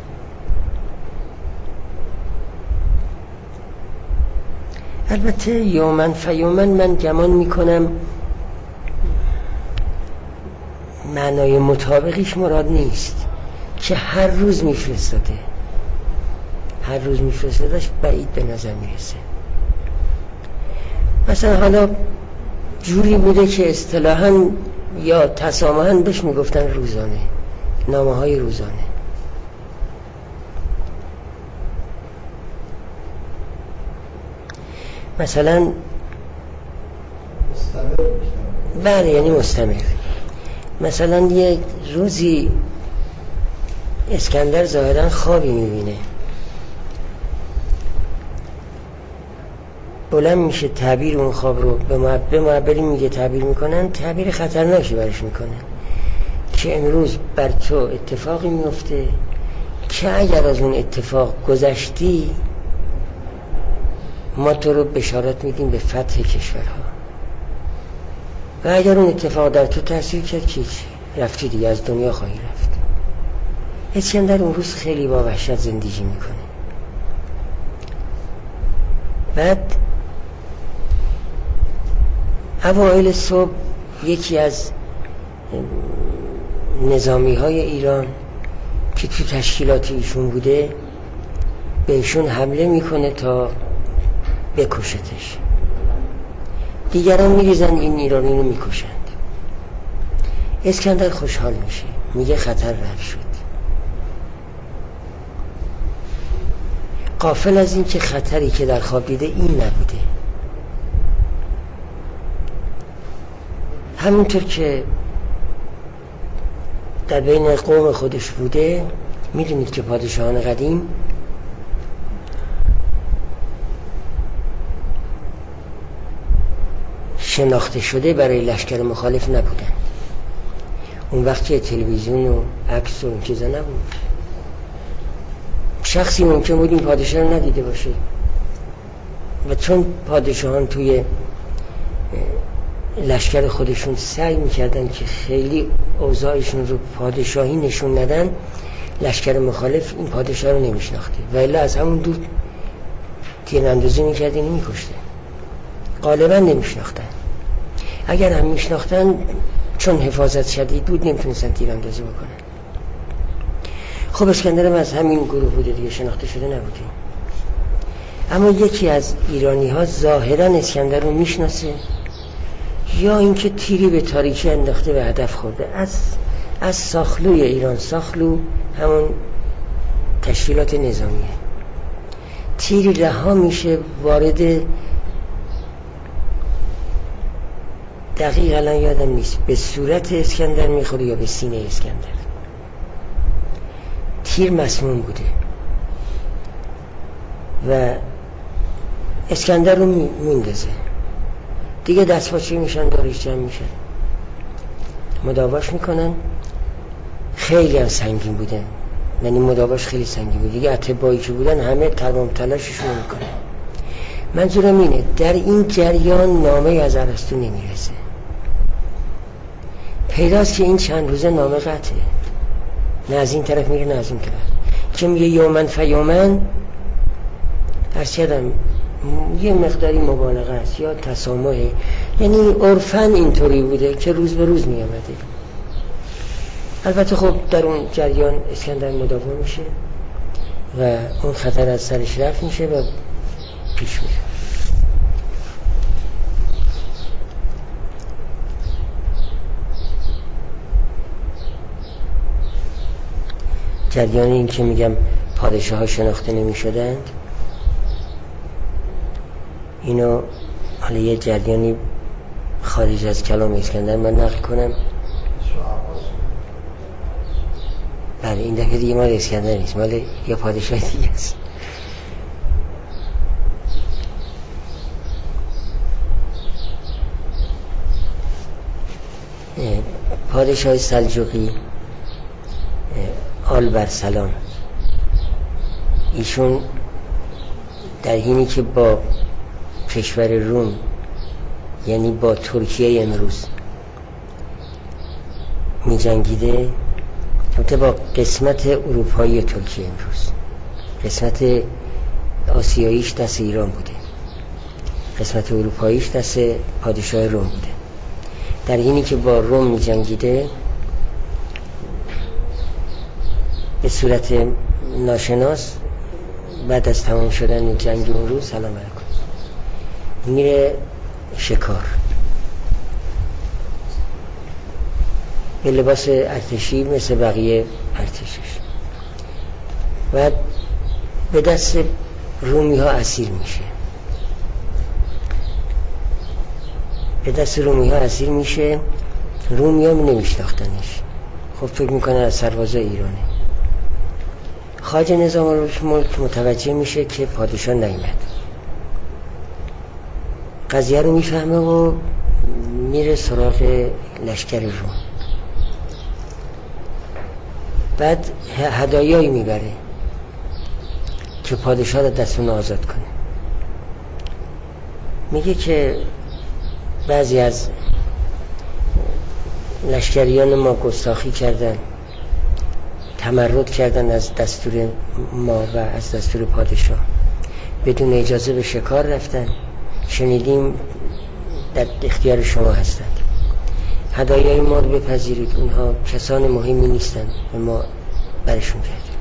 البته یومن فیومن من گمان میکنم معنای مطابقش مراد نیست که هر روز میفرستاده، هر روز میفرستادش بعید به نظر میرسه. مثلا حالا جوری بوده که اصطلاحاً یا تسامحاً بهش میگفتن روزانه، نامه های روزانه. مثلا بله یعنی مستمر. مثلا یه روزی اسکندر ظاهراً خوابی میبینه، بلند میشه تعبیر اون خواب رو به معبری میگه تعبیر میکنن، تعبیر خطرناکی برش میکنن که امروز بر تو اتفاقی میفته که اگر از اون اتفاق گذشتی ما تو رو بشارت میدیم به فتح کشورها و اگر اون اتفاق در تو تاثیر کرد که رفتی دیگه، از دنیا خواهی رفت. اسکندر اون روز خیلی با وحشت زندگی میکنه. بعد اوایل صبح یکی از نظامی های ایران که تو تشکیلات ایشون بوده به ایشون حمله میکنه تا بکشتش. دیگران میریزن این ایرانی رو میکشند. اسکندر خوشحال میشه، میگه خطر رفع شد. غافل از این که خطری که در خواب دیده این نبوده. همونطور که در بین قوم خودش بوده، میدونید که پادشاهان قدیم شناخته شده برای لشکر مخالف نبودن. اون وقت که تلویزیون و عکس و اون چیزا نبود، شخصی ممکن بود این پادشاه رو ندیده باشه و چون پادشاهان توی لشکر خودشون سعی میکردن که خیلی اوضاعشون رو پادشاهی نشون ندن، لشکر مخالف این پادشاه رو نمیشناخته و الا از همون دور تیراندازی میکرد، اینو میکشته. غالبا نمیشناختن. اگر هم میشناختن چون حفاظت شدید بود نمیتونستن تیراندازی بکنن. خب اسکندر هم از همین گروه بوده دیگه، شناخته شده نبوده. اما یکی از ایرانی ها ظاهرا اسکندر رو میشناسه یا اینکه تیری به تاریکی انداخته به هدف خورده. از از ساخلوی ایران، ساخلو همون تشکیلات نظامیه، تیری رها میشه وارد، دقیق الان یادم نیست به صورت اسکندر میخوره یا به سینه اسکندر. تیر مسموم بوده و اسکندر رو میندازه دیگه. دستپاچه میشن، دارش جمع میشن، مداواش میکنن. خیلی هم سنگین بودن، یعنی مداواش خیلی سنگین بود دیگه. اتباعی که بودن همه تمام تلاششون میکنن. منظورم اینه در این جریان نامه از ارسطو نمیرسه. پیداست که این چند روزه نامه قطعه، نه از این طرف میره نه از این طرف، که میگه یومن فیومن. هرچی یادم یه مقداری مبالغه است یا تسامحه، یعنی عرفاً اینطوری بوده که روز به روز می آمده. البته خب در اون جریان اسکندر مداوا میشه و اون خطر از سرش رفت میشه و پیش میره. جریان این که میگم پادشاه ها شناخته نمی شدند، اینو حالا یه جریانی خارج از کلام اسکندر من نقل کنم. بله این دفعه دیگه مال اسکندر نیست، مال یه پادشاه دیگه است. پادشاه سلجوقی آل برسلان، ایشون در حینی که با کشور روم یعنی با ترکیه امروز می جنگیده، البته با قسمت اروپایی ترکیه امروز، قسمت آسیاییش دست ایران بوده، قسمت اروپاییش دست پادشاه روم بوده. در اینی که با روم می جنگیده به صورت ناشناس بعد از تمام شدن جنگ اون روز سلام علیکم میره شکار به لباس ارتشی مثل بقیه ارتشش و به دست رومی ها اسیر میشه به دست رومی ها اسیر میشه رومی ها نمیشناختنش. خب فکر میکنه از سربازای ایرانه. خواجه نظام الملک متوجه میشه که پادشاه نیامد، قضیه رو میفهمه و میره سراغ لشکر روم. بعد هدایایی میبره که پادشاه رو دستون آزاد کنه. میگه که بعضی از لشکریان ما گستاخی کردن، تمرد کردن از دستور ما و از دستور پادشاه، بدون اجازه به شکار رفتن، شنیدیم در اختیار شما هستند، هدایای ما رو بپذیرید، اونها کسان مهمی نیستن و ما برشون کردیم.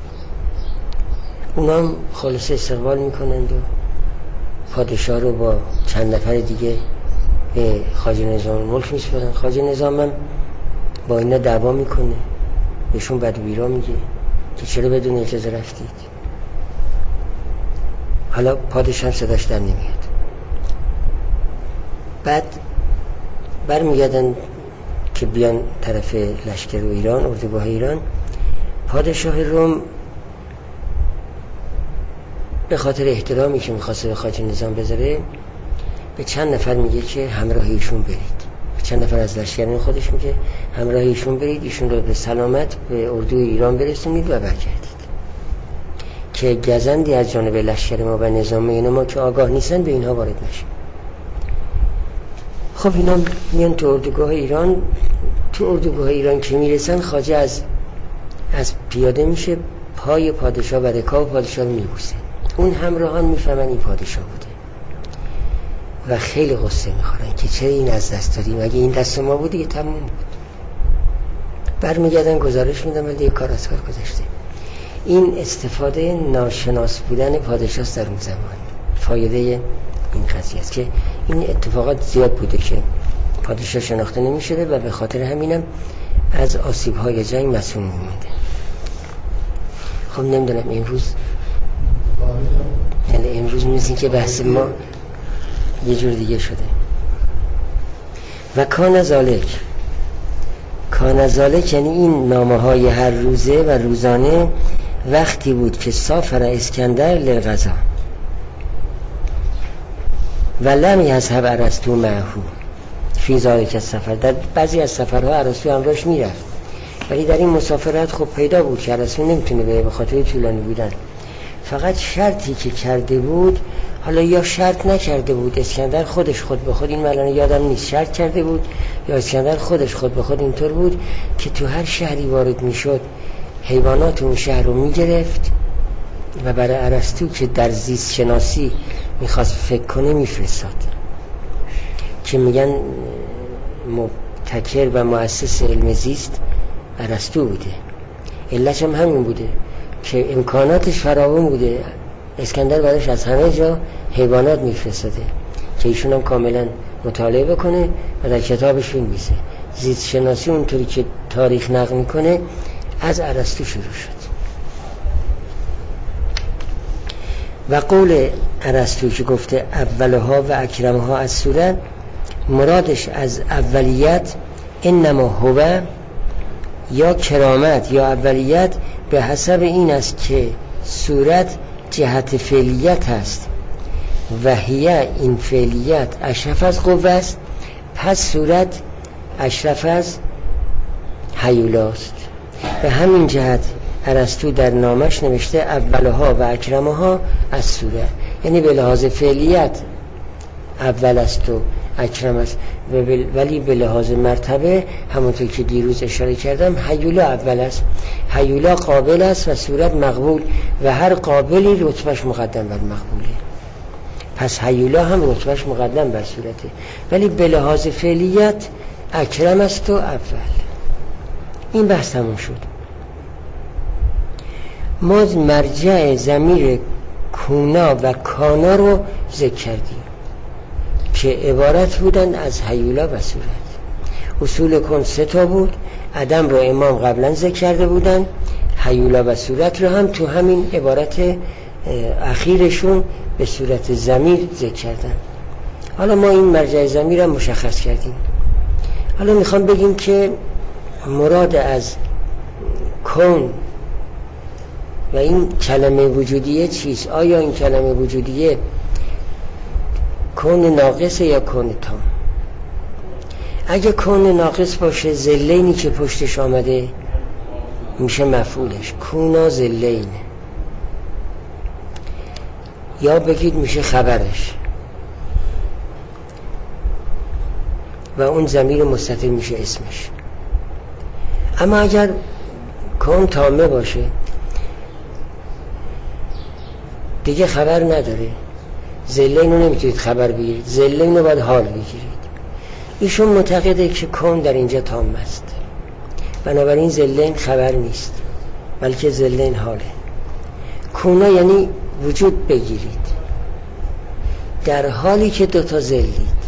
اونها هم خالص استقبال میکنند و پادشاه رو با چند نفر دیگه به خواجه نظام الملک میسپارن. خواجه نظام هم با اینا دعوا میکنه، بهشون بد و بیرا میگه که چرا بدون اجازه رفتید. حالا پادشاه صداش در نمیاد. بعد برمیگردن که بیان طرف لشکر و ایران، اردوگاه ایران. پادشاه روم به خاطر احترامی که میخواسته به خواجه نظام بذاره به چند نفر میگه که همراه ایشون برید. به چند نفر از لشکران خودش میگه همراه ایشون برید، ایشون رو به سلامت به اردوی ایران برسونید و برگردید، که گزندی از جانب لشکر ما و نظام اینا ما که آگاه نیستن به اینها وارد نشه. خب اینا میان تو اردوگاه ایران. تو اردوگاه ایران که میرسن خواجه از از پیاده میشه، پای پادشاه و رکاب پادشاه رو میبوسه. اون همراهان میفهمن این پادشاه بوده و خیلی غصه میخورن که چرا این از دست دادیم، اگه این دست ما بود دیگه تموم بود. برمیگردن گزارش میدن ولی یه کار از کار گذشته. این استفاده ناشناس بودن پادشاه در اون زمان فایده این قضیه است که این اتفاقات زیاد بوده که پادشاه شناخته نمیشده و به خاطر همینم از آسیب‌های جنگ مسئول میمونده. خب نمیدونم امروز یعنی امروز می‌رسیم که بحث ما یه جور دیگه شده. و کان ذالک کان ذالک یعنی این نامه‌های هر روزه و روزانه وقتی بود که سافر اسکندر للغزا و لم یذهب ارسطو معه فی ذلک السفر. در بعضی از سفرها ارسطو همراهش میرفت، ولی در این مسافرت خب پیدا بود که ارسطو نمیتونه بره به خاطر طولانی بودن. فقط شرطی که کرده بود، حالا یا شرط نکرده بود اسکندر خودش خود به خود، این الان یادم نیست شرط کرده بود یا اسکندر خودش خود به خود اینطور بود که تو هر شهری وارد میشد حیوانات اون شهر رو میگرفت و برای ارسطو که در زیست شناسی میخواست فکر کنه میفرستاد، که میگن مبتکر و مؤسس علم زیست ارسطو بوده. علتش هم همین بوده که امکاناتش فراوان بوده، اسکندر برایش از همه جا حیوانات میفرستاده که ایشون هم کاملا مطالعه بکنه و در کتابش بنویسه. زیست شناسی اونطوری که تاریخ نقل میکنه از ارسطو شروع شد. و قول ارسطو که گفته اولها و اکرمها از صورت، مرادش از اولیت انما هو یا کرامت یا اولیت به حسب این است که صورت جهت فعلیت است و هیه این فعلیت اشرف از قوه است، پس صورت اشرف از هیولاست. به همین جهت ارسطو در نامش نوشته اولها و اکرمها از صورت، یعنی به لحاظ فعلیت اول است و اکرم است، ولی به لحاظ مرتبه همونطور که دیروز اشاره کردم هیولا اول است. هیولا قابل است و صورت مقبول و هر قابلی رتبهش مقدم بر مقبوله. پس هیولا هم رتبهش مقدم بر صورته، ولی به لحاظ فعلیت اکرم است و اول. این بحث تموم شد. ما مرجع ضمیر کونا و کانا رو ذکر کردیم که عبارت بودن از هیولا و صورت. اصول کن سه تا بود، عدم رو امام قبلا ذکر کرده بودن، هیولا و صورت رو هم تو همین عبارت اخیرشون به صورت ضمیر ذکر کردن. حالا ما این مرجع ضمیر رو مشخص کردیم. حالا میخوام بگیم که مراد از کون و این کلمه وجودیه چیست؟ آیا این کلمه وجودیه کون ناقصه یا کون تام؟ اگه کون ناقص باشه ذلینی که پشتش آمده میشه مفعولش، کونا ذلین، یا بگید میشه خبرش و اون ضمیر مستتر میشه اسمش. اما اگر کون تامه باشه دیگه خبر نداره، ذلین رو نمیتونید خبر بگیرید، ذلین رو باید حال بگیرید. ایشون معتقده که کون در اینجا تام است، بنابراین ذلین خبر نیست بلکه ذلین حاله. کونا یعنی وجود بگیرید در حالی که دوتا ذلید.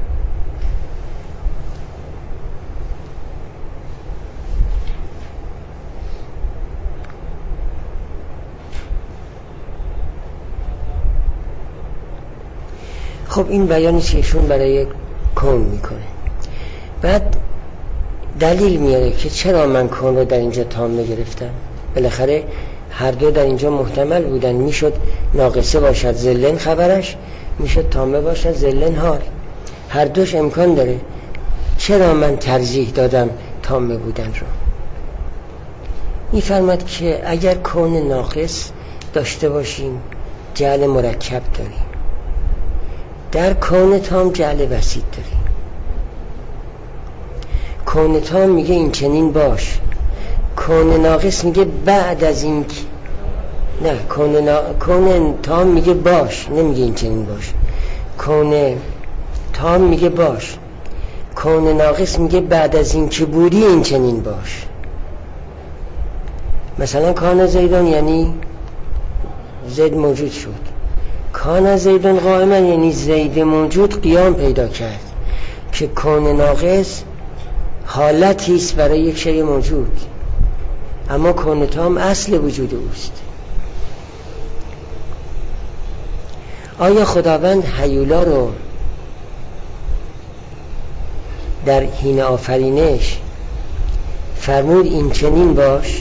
خب این بیانی که ایشون برای کون میکنه. بعد دلیل میاره که چرا من کون رو در اینجا تام نگرفتم. بالاخره هر دو در اینجا محتمل بودن، میشد ناقصه باشد ذلن خبرش، میشد تامه باشد ذلن حال، هر دوش امکان داره. چرا من ترجیح دادم تامه بودن رو؟ میفرماد که اگر کون ناقص داشته باشیم جعل مرکب داریم، در کون تام جعل بسیط داریم. کون تام میگه این چنین باش، کون ناقص میگه بعد از این که نه، کون, نا... کون تام میگه باش، نمیگه این چنین باش. کون تام میگه باش، کون ناقص میگه بعد از این که بودی این چنین باش. مثلا کان زیدان یعنی زید موجود شد، کان زیدان قائما یعنی زید موجود قیام پیدا کرد، که کون ناقص حالتی است برای یک شیء موجود، اما کون تام اصل وجود اوست. آیا خداوند هیولا رو در حین آفرینش فرمود این چنین باش؟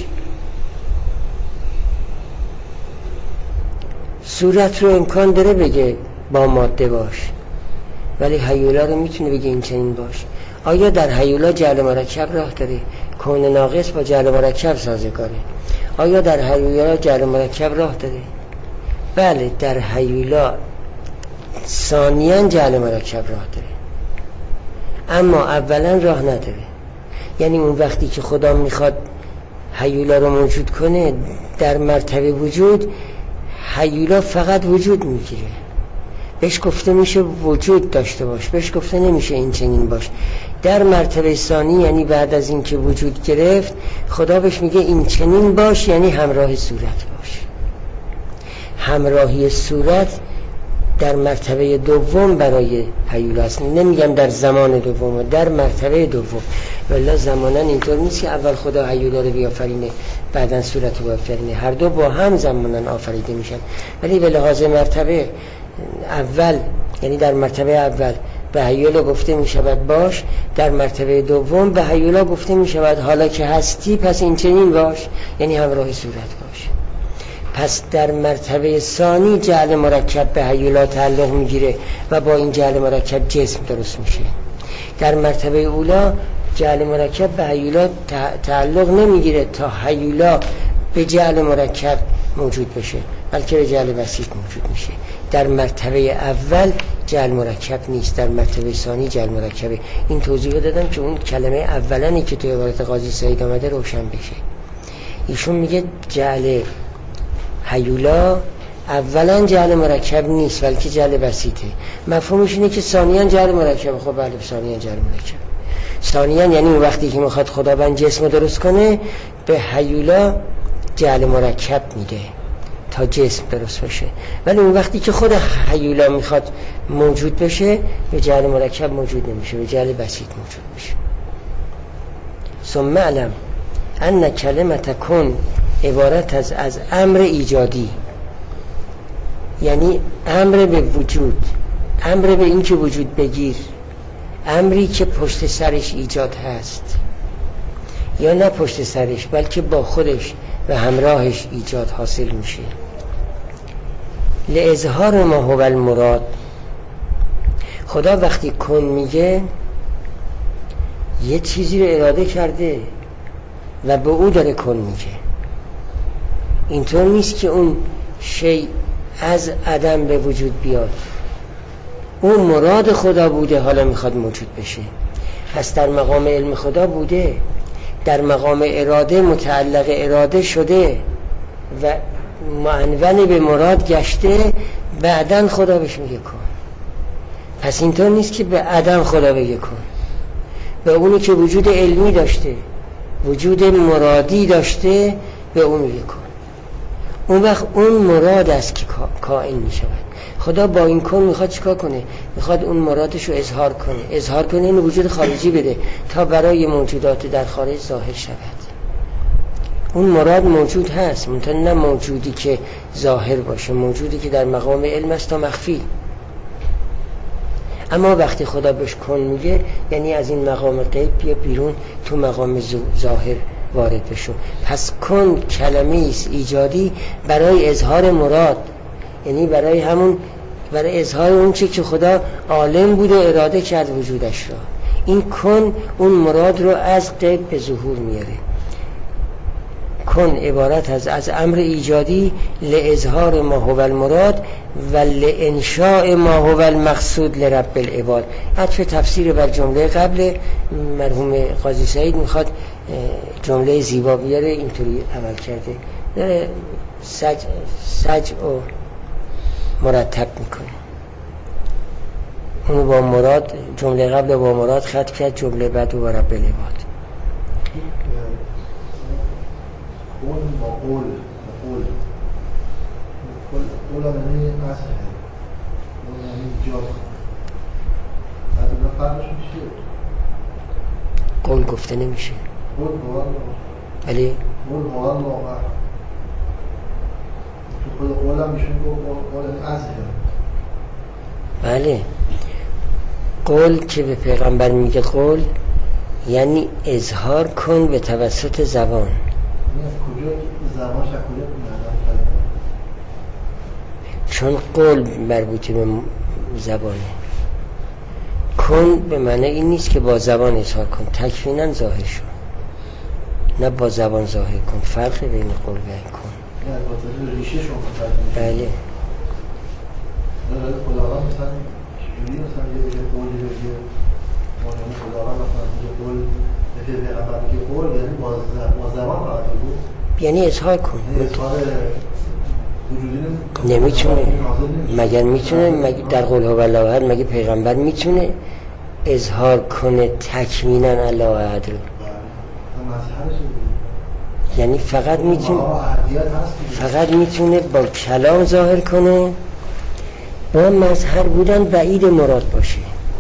صورت رو امکان داره بگه با ماده باش، ولی هیولا رو میتونه بگه این چنین باش. آیا در هیولا جعل مرکب راه داره؟ کون ناقص با جعل مرکب سازگاره. آیا در هیولا جعل مرکب راه داره؟ بله، در هیولا ثانیاً جعل مرکب راه داره، اما اولا راه نداره. یعنی اون وقتی که خدا میخواد هیولا رو موجود کنه در مرتبه وجود، هیولا فقط وجود میگیره، بهش گفته میشه وجود داشته باش، بهش گفته نمیشه این چنین باش. در مرتبه ثانی یعنی بعد از این که وجود گرفت خدا بهش میگه این چنین باش، یعنی همراه صورت باش. همراهی صورت در مرتبه دوم برای هیولا است، نمیگم در زمان دوم، در مرتبه دوم. والله زمانا اینطور نیست که اول خدا هیولا رو بیافرینه بعدن صورت رو بیافرینه، هر دو با هم زمانا آفریده میشن. ولی به لحاظ مرتبه اول، یعنی در مرتبه اول به هیولا گفته میشود باش، در مرتبه دوم به هیولا گفته میشود حالا که هستی پس این چنین باش، یعنی همراه صورت باش. پس در مرتبه ثانی جعل مرکب به هیولا تعلق میگیره و با این جعل مرکب جسم درست میشه. در مرتبه اولا جعل مرکب به هیولا تعلق نمیگیره تا هیولا به جعل مرکب موجود بشه، بلکه به جعل بسیط موجود میشه. در مرتبه اول جعل مرکب نیست، در مرتبه ثانی جعل مرکبه. این توضیح رو دادم که اون کلمه اولانی که توی عبارت قاضی سعید آمده روشن بشه. ایشون میگه جعل هیولا اولا جعل مرکب نیست بلکه جعل بسیطه. مفهومش اینه که ثانیاً جعل مرکب. خب بله ثانیاً جعل مرکب. ثانیاً یعنی اون وقتی که میخواد خداوند جسم درست کنه به هیولا جعل مرکب میده تا جسم درست بشه، ولی اون وقتی که خود هیولا میخواد موجود بشه به جعل مرکب موجود نمیشه، به جعل بسیط موجود میشه. ثم علم ان کلمه کن عبارت از از امر ایجادی، یعنی امر به وجود، امر به این که وجود بگیر، امری که پشت سرش ایجاد هست، یا نه پشت سرش بلکه با خودش و همراهش ایجاد حاصل میشه. لاظهار ما هو المراد، خدا وقتی کن میگه یه چیزی رو اراده کرده و به او داره کن میگه. اینطور نیست که اون شی از عدم به وجود بیاد، اون مراد خدا بوده حالا میخواد موجود بشه. پس در مقام علم خدا بوده، در مقام اراده متعلق اراده شده و معنون به مراد گشته، بعدن خدا بهش میگه کن. پس اینطور نیست که به عدم خدا بگه کن، به اونی که وجود علمی داشته، وجود مرادی داشته، به اون میگه کن. اون وقت اون مراد است که کائن میشود. خدا با این کن میخواد چیکار کنه؟ میخواد اون مرادش رو اظهار کنه. اظهار کنه این وجود خارجی بده تا برای موجودات در خارج ظاهر شود. اون مراد موجود هست، منتها نه موجودی که ظاهر باشه، موجودی که در مقام علم است تا مخفی. اما وقتی خدا بهش کن میگه یعنی از این مقام غیب بیا بیرون تو مقام ظاهر وارد بشو. پس کن کلمه است ایجادی برای اظهار مراد، یعنی برای همون برای اظهار اون چی که خدا عالم بود و اراده کرد وجودش را. این کن اون مراد رو از غیب به ظهور میاره. کن عبارت از از امر ایجادی لاظهار ما هو المراد و لانشاء ما هو المقصود لرب العباد. عطف تفسیر بر جمله قبل مرحوم قاضی سعید میخواد جمله زیبا بیاره، اینطوری عمل کرده، داره سج سج و مرتب میکنه. اونو با مراد، جمله قبل با مراد خط کرد، جمله بعد و رب العباد. قول با قول قول قول قول یعنی اصل قول یعنی ایجاد. بعد اون فرقش میشه قول گفته نمیشه. قول قول ولی قول قول واقع تو خود قول هم میشه قول یعنی اصل. بله قول که به پیغمبر میگه قول یعنی اظهار کن به توسط زبان. کجا زبان شکلیت میادم؟ چون قول مربوطه به زبانه. کن به معنی این نیست که با زبان اظهار کن، تکویناً ظاهر شو، نه با زبان ظاهر کن. فرق بین قول و کن. نه با ریشه شما بله. نه خداوند مثلا چجوری مثلا یه قولی بگه مانند خداوند مثلا یه قول به پیغمبر میگه قول یعنی با زبان باید بگو، یعنی اظهار کن. اظهار وجودی نمیتونه. مگر میتونه مگر در قول هو الله احد مگه پیغمبر میتونه اظهار کنه تکمینا الله احد رو؟ یعنی فقط میتونه فقط میتونه با کلام ظاهر کنه، با مظهر بودن بعید مراد باشه.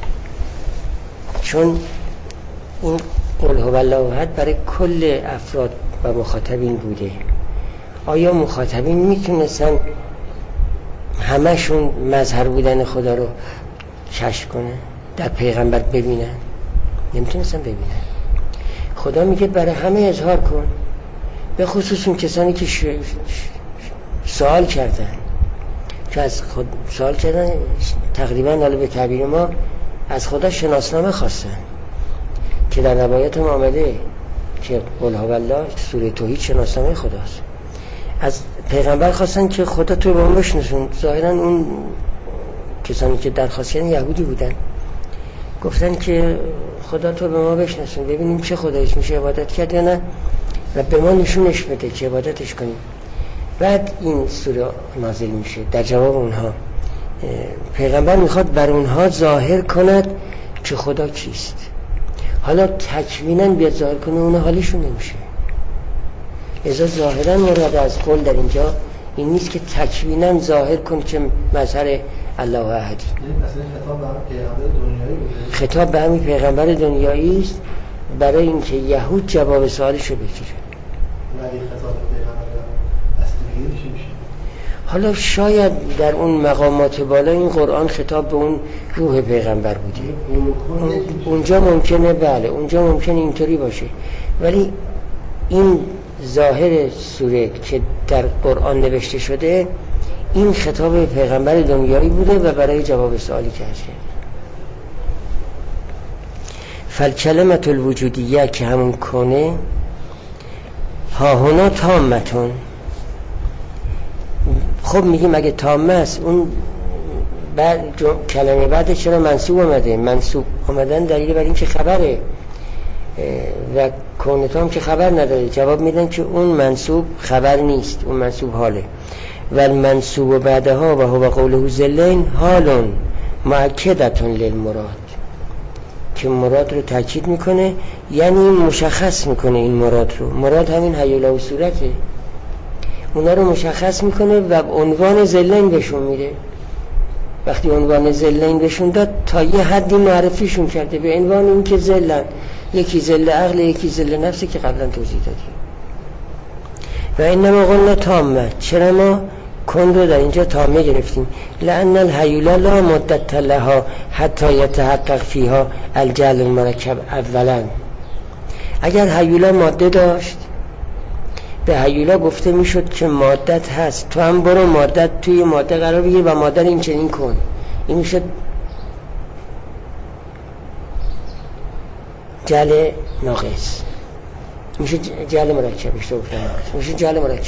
چون این قل هو الله احد برای کل افراد و مخاطبین بوده. آیا مخاطبین میتونستن همشون مظهر بودن خدا رو کشف کنن، در پیغمبر ببینن؟ نمیتونستن ببینن. خدا میگه برای همه اظهار کن، به خصوص اون کسانی که ش... سوال کردن، که از خود سوال کردن، تقریبا حالا به تعبیر ما از خدا شناسنامه خواستن، که در روایت هم آمده که قل هو الله سوره توحید شناسنامه خداست. از پیغمبر خواستن که خدا تو به اون بشناسون. ظاهرا اون کسانی که درخواست کردن یهودی بودن، گفتن که خدا تو به ما بشناسون ببینیم چه خدایش میشه عبادت کرد یا نه و به ما نشونش بده که عبادتش کنیم. بعد این سوره نازل میشه در جواب اونها. پیغمبر میخواد بر اونها ظاهر کند که خدا کیست. حالا تکویناً بیاد ظاهر کنه اونها حالیشون نمیشه. ازا ظاهراً مراد از قول در اینجا این نیست که تکویناً ظاهر کن که مظهر الله احدی. خطاب به همین پیغمبر دنیایی است برای اینکه یهود جواب سوالش رو بگیره. ولی خطاب به پیغمبر اصلی چی میشه؟ حالا شاید در اون مقامات بالا این قرآن خطاب به اون روح پیغمبر بوده، اونجا ممکنه بله اونجا ممکنه اینطوری باشه، ولی این ظاهر سوره که در قرآن نوشته شده این خطاب به پیغمبر دنیایی بوده و برای جواب سوالی که هست. فالکلمة الوجودیه که همون کنه ها هنا تامتون. خب میگیم اگه تامه است اون بعد کلمه بعد چرا منصوب آمده؟ منصوب آمدن دلیل بر این که خبره و کون تام که خبر نداره. جواب میدن که اون منصوب خبر نیست، اون منصوب حاله. و المنصوب بعدها و هو قوله ذلین حالون مؤکدتون للمراد که مراد رو تاکید میکنه، یعنی مشخص میکنه این مراد رو. مراد همین هیولا و صورته، اونا رو مشخص میکنه و عنوان ذلین بهشون میده. وقتی عنوان ذلین بهشون داد تا یه حدی معرفیشون کرده به عنوان این که ذلن، یکی ذل عقل یکی ذل نفسی که قبلا توضیح دادیم. و انما قلنا تامه، چرا ما کن رو در اینجا تامه گرفتیم؟ لأن الهیولا لا مدت لها حتی یتحقق فیها الجعل المرکب اولا. اگر هیولا ماده داشت به هیولا گفته میشد که مادت هست، تو هم برو مادت توی ماده قرار بگیر و ماده این چنین کن. این میشد جعل ناقص، میشه جعل مرکب، اشتباه گفتم ناقص، میشه جعل مرکب.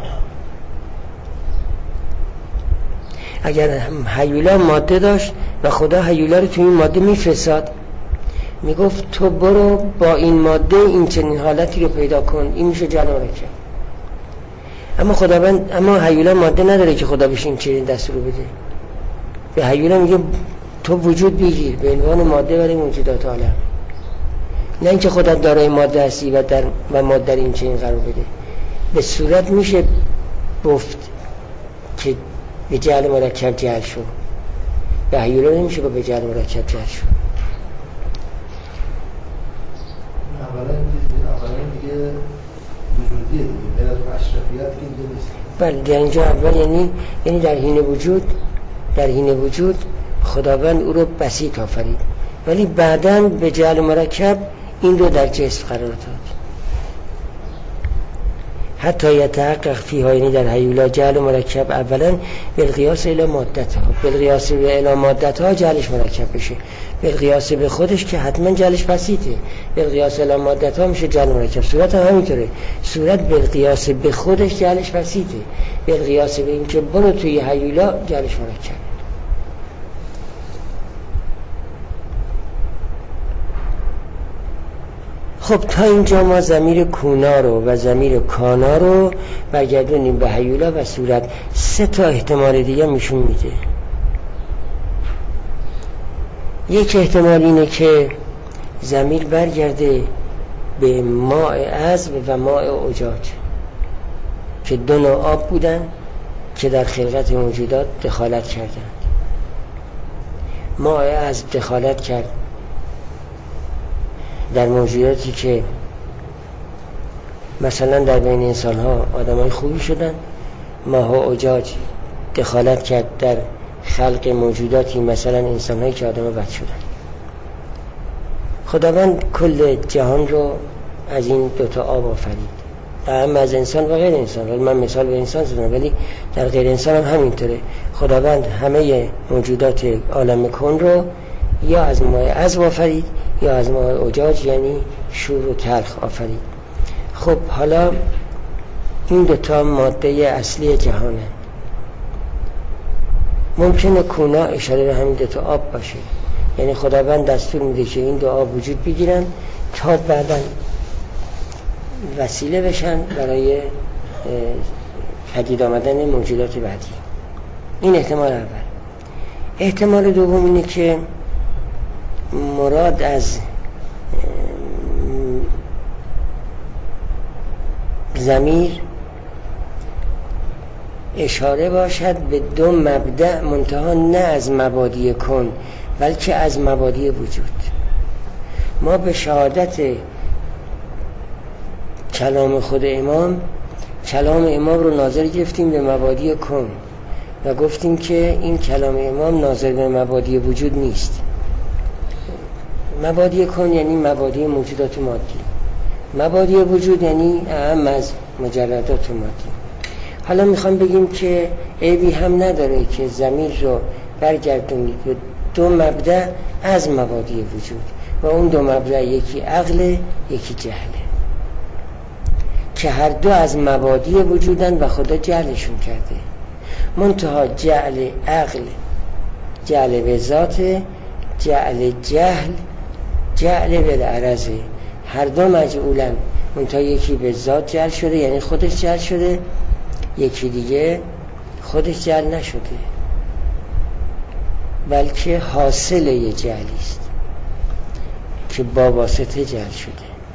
اگر هیولا ماده داشت و خدا هیولا رو توی این ماده میفرستاد میگفت تو برو با این ماده این چنین حالتی رو پیدا کن، این میشه جعل مرکب. اما خداوند اما هیولا ماده نداره که خدا بهش این چنین دستور رو بده. به هیولا میگه تو وجود بگیر به عنوان ماده برای موجودات عالم، نه اینکه خدا دارای ماده هستی و در و ماده در این چنین قرار بده. به صورت میشه گفت که به جعل مرکب جعل شو، به هیولا نمیشه به جعل مرکب جعل شو. اولا دیگه وجودیه دیگه، غیر از اشرفیت که اینجا نیست. بله در اینجا اول یعنی یعنی در حین وجود در حین وجود خداوند او رو بسیط آفرید، ولی بعداً به جعل مرکب این رو در جسم قرار داد. حتی یتحقق فیها، یعنی در هیولا جعل مرکب اولا بالقیاس الی مادتها، بالقیاس الی مادتها جعلش مرکب بشه، بالقیاس به خودش که حتما جعلش بسیطه، بالقیاس الی مادتها میشه جعل مرکب. صورت هم همینطوره، صورت بالقیاس به خودش جعلش بسیطه، بالقیاس به این که برو توی هیولا جعلش مرکب. خب تا اینجا ما ضمیر کونا رو و ضمیر کانا رو برگردونیم به هیولا و صورت. سه تا احتمال دیگه میشون میده. یک احتمال اینه که ضمیر برگرده به ماء عذب و ماء اجاج که دو نوع آب بودن که در خلقت موجودات دخالت کردند. ماء عذب دخالت کرد در موجوداتی که مثلا در بین انسان ها آدم های خوبی شدن. ماء اجاج دخالت کرد در خلق موجوداتی مثلا انسان هایی که آدم ها بد شدن. خداوند کل جهان رو از این دوتا آب آفرید، هم از انسان و غیر انسان. ولی من مثال به انسان زدم ولی در غیر انسان هم همینطوره. خداوند همه موجودات عالم کون رو یا از ماء عذب آفرید یا از ماء اجاج یعنی شور و تلخ آفرید. خب حالا این دوتا ماده اصلی جهانه. ممکنه کونا اشاره به همین دوتا آب باشه، یعنی خداوند دستور میده که این دو آب وجود بگیرن تا بعداً وسیله بشن برای پدید آمدن موجودات بعدی. این احتمال اول. احتمال دوم اینه که مراد از ضمیر اشاره باشد به دو مبدأ، منتها نه از مبادی کن بلکه از مبادی وجود. ما به شهادت کلام خود امام، کلام امام رو ناظر گرفتیم به مبادی کن و گفتیم که این کلام امام ناظر به مبادی وجود نیست. مبادی کن یعنی مبادی موجودات مادی، مبادی وجود یعنی اهم از مجردات مادی. حالا میخوام بگیم که عیبی هم نداره که ضمیر رو برگردونید به دو مبدأ از مبادی وجود و اون دو مبدأ یکی عقل یکی جهله که هر دو از مبادی وجودن و خدا جعلشون کرده. منتها جعل عقل جعل به ذات، جعل جهل جعل به العرضه، هر دو مجعولن، منتها یکی به ذات جعل شده یعنی خودش جعل شده، یکی دیگه خودش جعل نشده بلکه حاصل یه جعلی است که با واسطه جعل شده.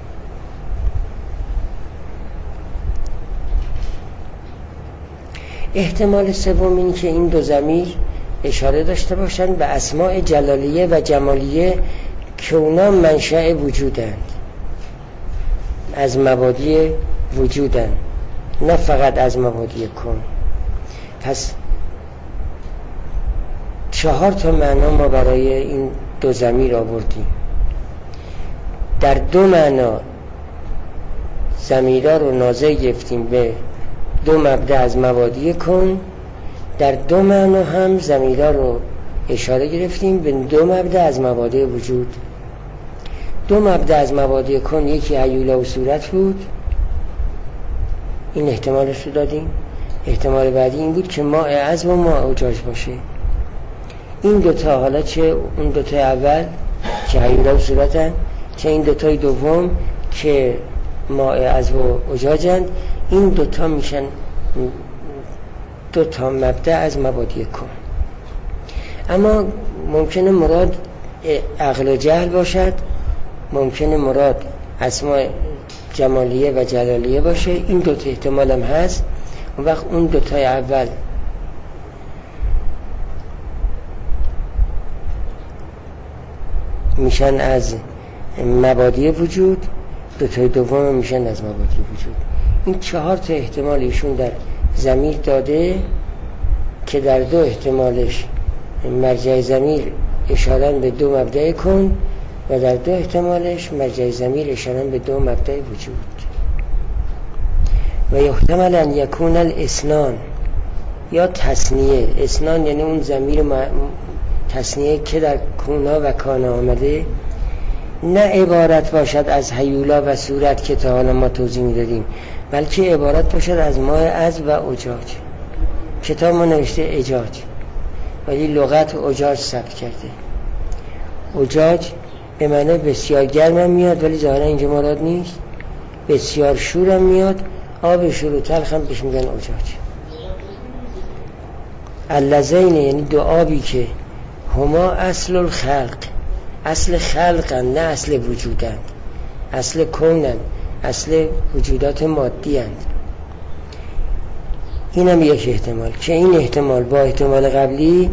احتمال سوم این که این دو ضمیر اشاره داشته باشند به اسماء جلالیه و جمالیه که اونا منشأ وجودند، از مبادی وجودند، نه فقط از مبادی کن. پس چهار تا معنا ما برای این دو ضمیر آوردیم. در دو معنا ضمیرها رو ناظر گرفتیم به دو مبدأ از مبادی کن، در دو معنا هم ضمیرها رو اشاره گرفتیم به دو مبدأ از مبادی وجود. دو مبدأ از مبادی کن یکی هیولا و صورت بود، این احتمالش رو دادیم. احتمال بعدی این بود که ماء عذب و ماء اجاج باشه. این دوتا، حالا چه اون دوتا اول که هیولا و صورتن، چه این دوتای دوم که ماء عذب و اجاجن، این دوتا میشن دوتا مبدأ از مبادی کن. اما ممکنه مراد عقل و جهل باشد، ممکنه مراد اسماء جمالیه و جلالیه باشه. این دوتا احتمال هم هست. اون وقت اون دوتای اول میشن از مبادی وجود، دوتای دوم میشن از مبادی وجود. این چهار تا احتمال ایشون در ضمیر داده که در دو احتمالش مرجع ضمیر اشاره به دو مبدأ کن و در دو احتمالش مرجع ضمیر اشاره به دو مبدأ وجود. و یحتمل ان یکون الاسنان یا تثنیه. اسنان یعنی اون ضمیر تثنیه که در کونا و کانا آمده، نه عبارت باشد از هیولا و صورت که تا حالا ما توضیح میدادیم، بلکه عبارت باشد از ماء عذب و اجاج. کتاب ما نوشته اجاج ولی لغت اجاج ثبت کرده. اجاج به معنی بسیار گرم میاد ولی ظاهرا اینجا مراد نیست. بسیار شورم میاد، آب شور و تلخ هم بهش میگن اجاج. اللذین یعنی دو آبی که هما اصل الخلق، اصل خلقن نه اصل وجودند، اصل کونن، اصل وجودات مادی اند. این هم یک احتمال که این احتمال با احتمال قبلی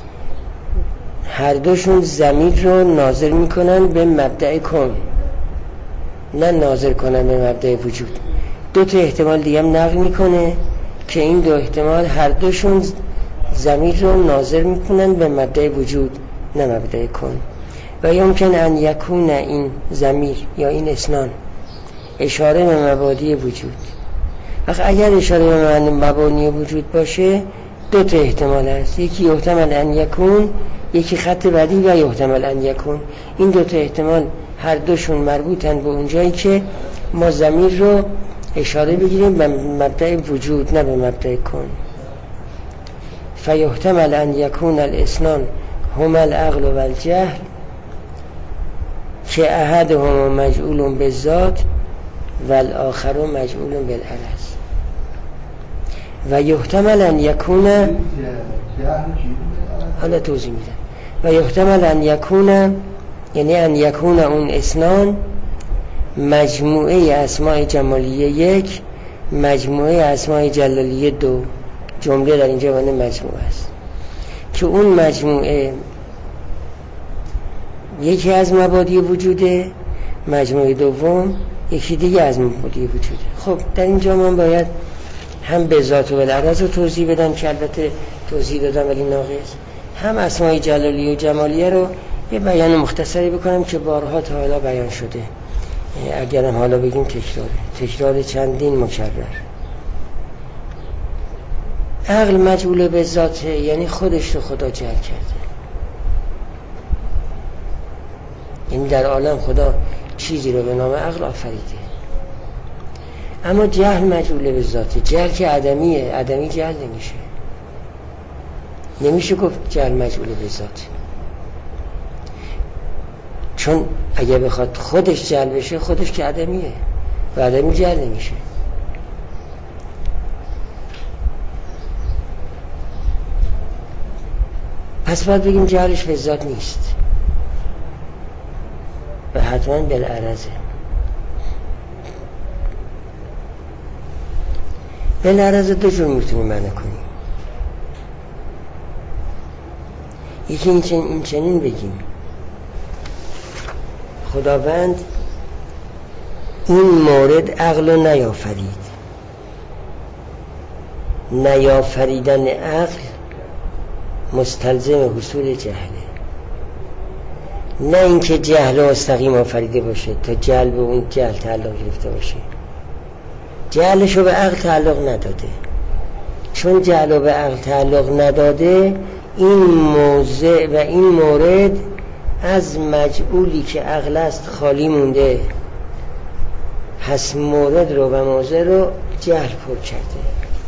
هر دوشون ضمیر رو ناظر میکنن به مبدأ کن، نه ناظر کنن به مبدأ وجود. دو تا احتمال دیگه هم نقل میکنه که این دو احتمال هر دوشون ضمیر رو ناظر میکنن به مبدأ وجود نه مبدأ کن. و یمکن ان یکون این ضمیر یا این اسنان اشاره به مبادی وجود. وقت اگر اشاره به مبانی وجود باشه دو تا احتمال هست، یکی یحتمل ان یکون، یکی خط بعدی و یحتمل ان یکون. این دو تا احتمال هر دوشون مربوطن به اونجایی که ما ضمیر رو اشاره بگیریم به مبدأ وجود نه به مبدأ کن. فیحتمل ان یکون الاثنان هما العقل و الجهل که احدهما مجعول بالذات و الاخر مجعول بالعرض و یحتمل ان یکون حالا توضیح میدم و یحتمل ان یکون یعنی ان یکون اون اثنان مجموعه اسماء جمالیه یک مجموعه اسماء جلالیه دو. جمله در اینجا معنی مجموعه است که اون مجموعه یکی از مبادی وجوده، مجموعه دوم یکی دیگه از مبادی وجوده. خب در اینجا من باید هم به ذات و بالعرض رو توضیح بدم که البته توضیح دادم ولی ناقص، هم اسماء جلالیه و جمالیه رو یه بیان مختصری بکنم که بارها تا حالا بیان شده، اگرم حالا بگیم تکراره تکرار چندین مکرر. عقل مجعول به ذاته، یعنی خودش رو خدا جعل کرده، یعنی در عالم خدا چیزی رو به نام عقل آفریده. اما جهل مجعول به ذاته، جهل که عدمیه، عدمی جهل نمیشه، نمیشه گفت جهل مجعول به ذاته، چون اگه بخواد خودش جهل بشه خودش که عدمیه و عدمی جهل نمیشه. پس باید بگیم جهلش به ذات نیست و حتما بالعرضه. بالعرضه دو جور میتونیم معنی کنیم، یکی این چنین, این چنین بگیم خداوند این مورد عقل رو نیافرید، نیافریدن عقل مستلزم حصول جهله، نه اینکه جهل مستقیم آفریده باشه تا جهل به اون جهل تعلق گرفته باشه. جهلش رو به عقل تعلق نداده، چون جهل رو به عقل تعلق نداده این موضع و این مورد از مجعولی که عقل است خالی مونده، پس مورد رو و موضع رو جهل پر کرده،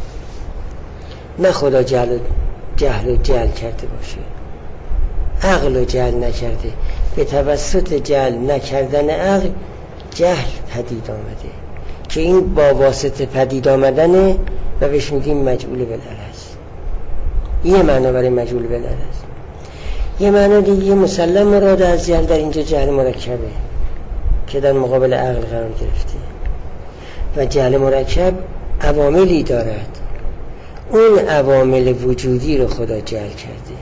نه خدا جهل جهل و جهل کرده باشه، عقل و جهل نکرده، به توسط جهل نکردن عقل جهل پدید آمده که این با واسطه پدید آمدنه و بهش میگیم مجعول بالعرض. یه معنا برای مجعول بالعرض. یه معنا دیگه مسلم مراد از جهل در اینجا جهل مرکبه که در مقابل عقل قرار گرفته و جهل مرکب عواملی دارد، اون عوامل وجودی رو خدا جعل کرده.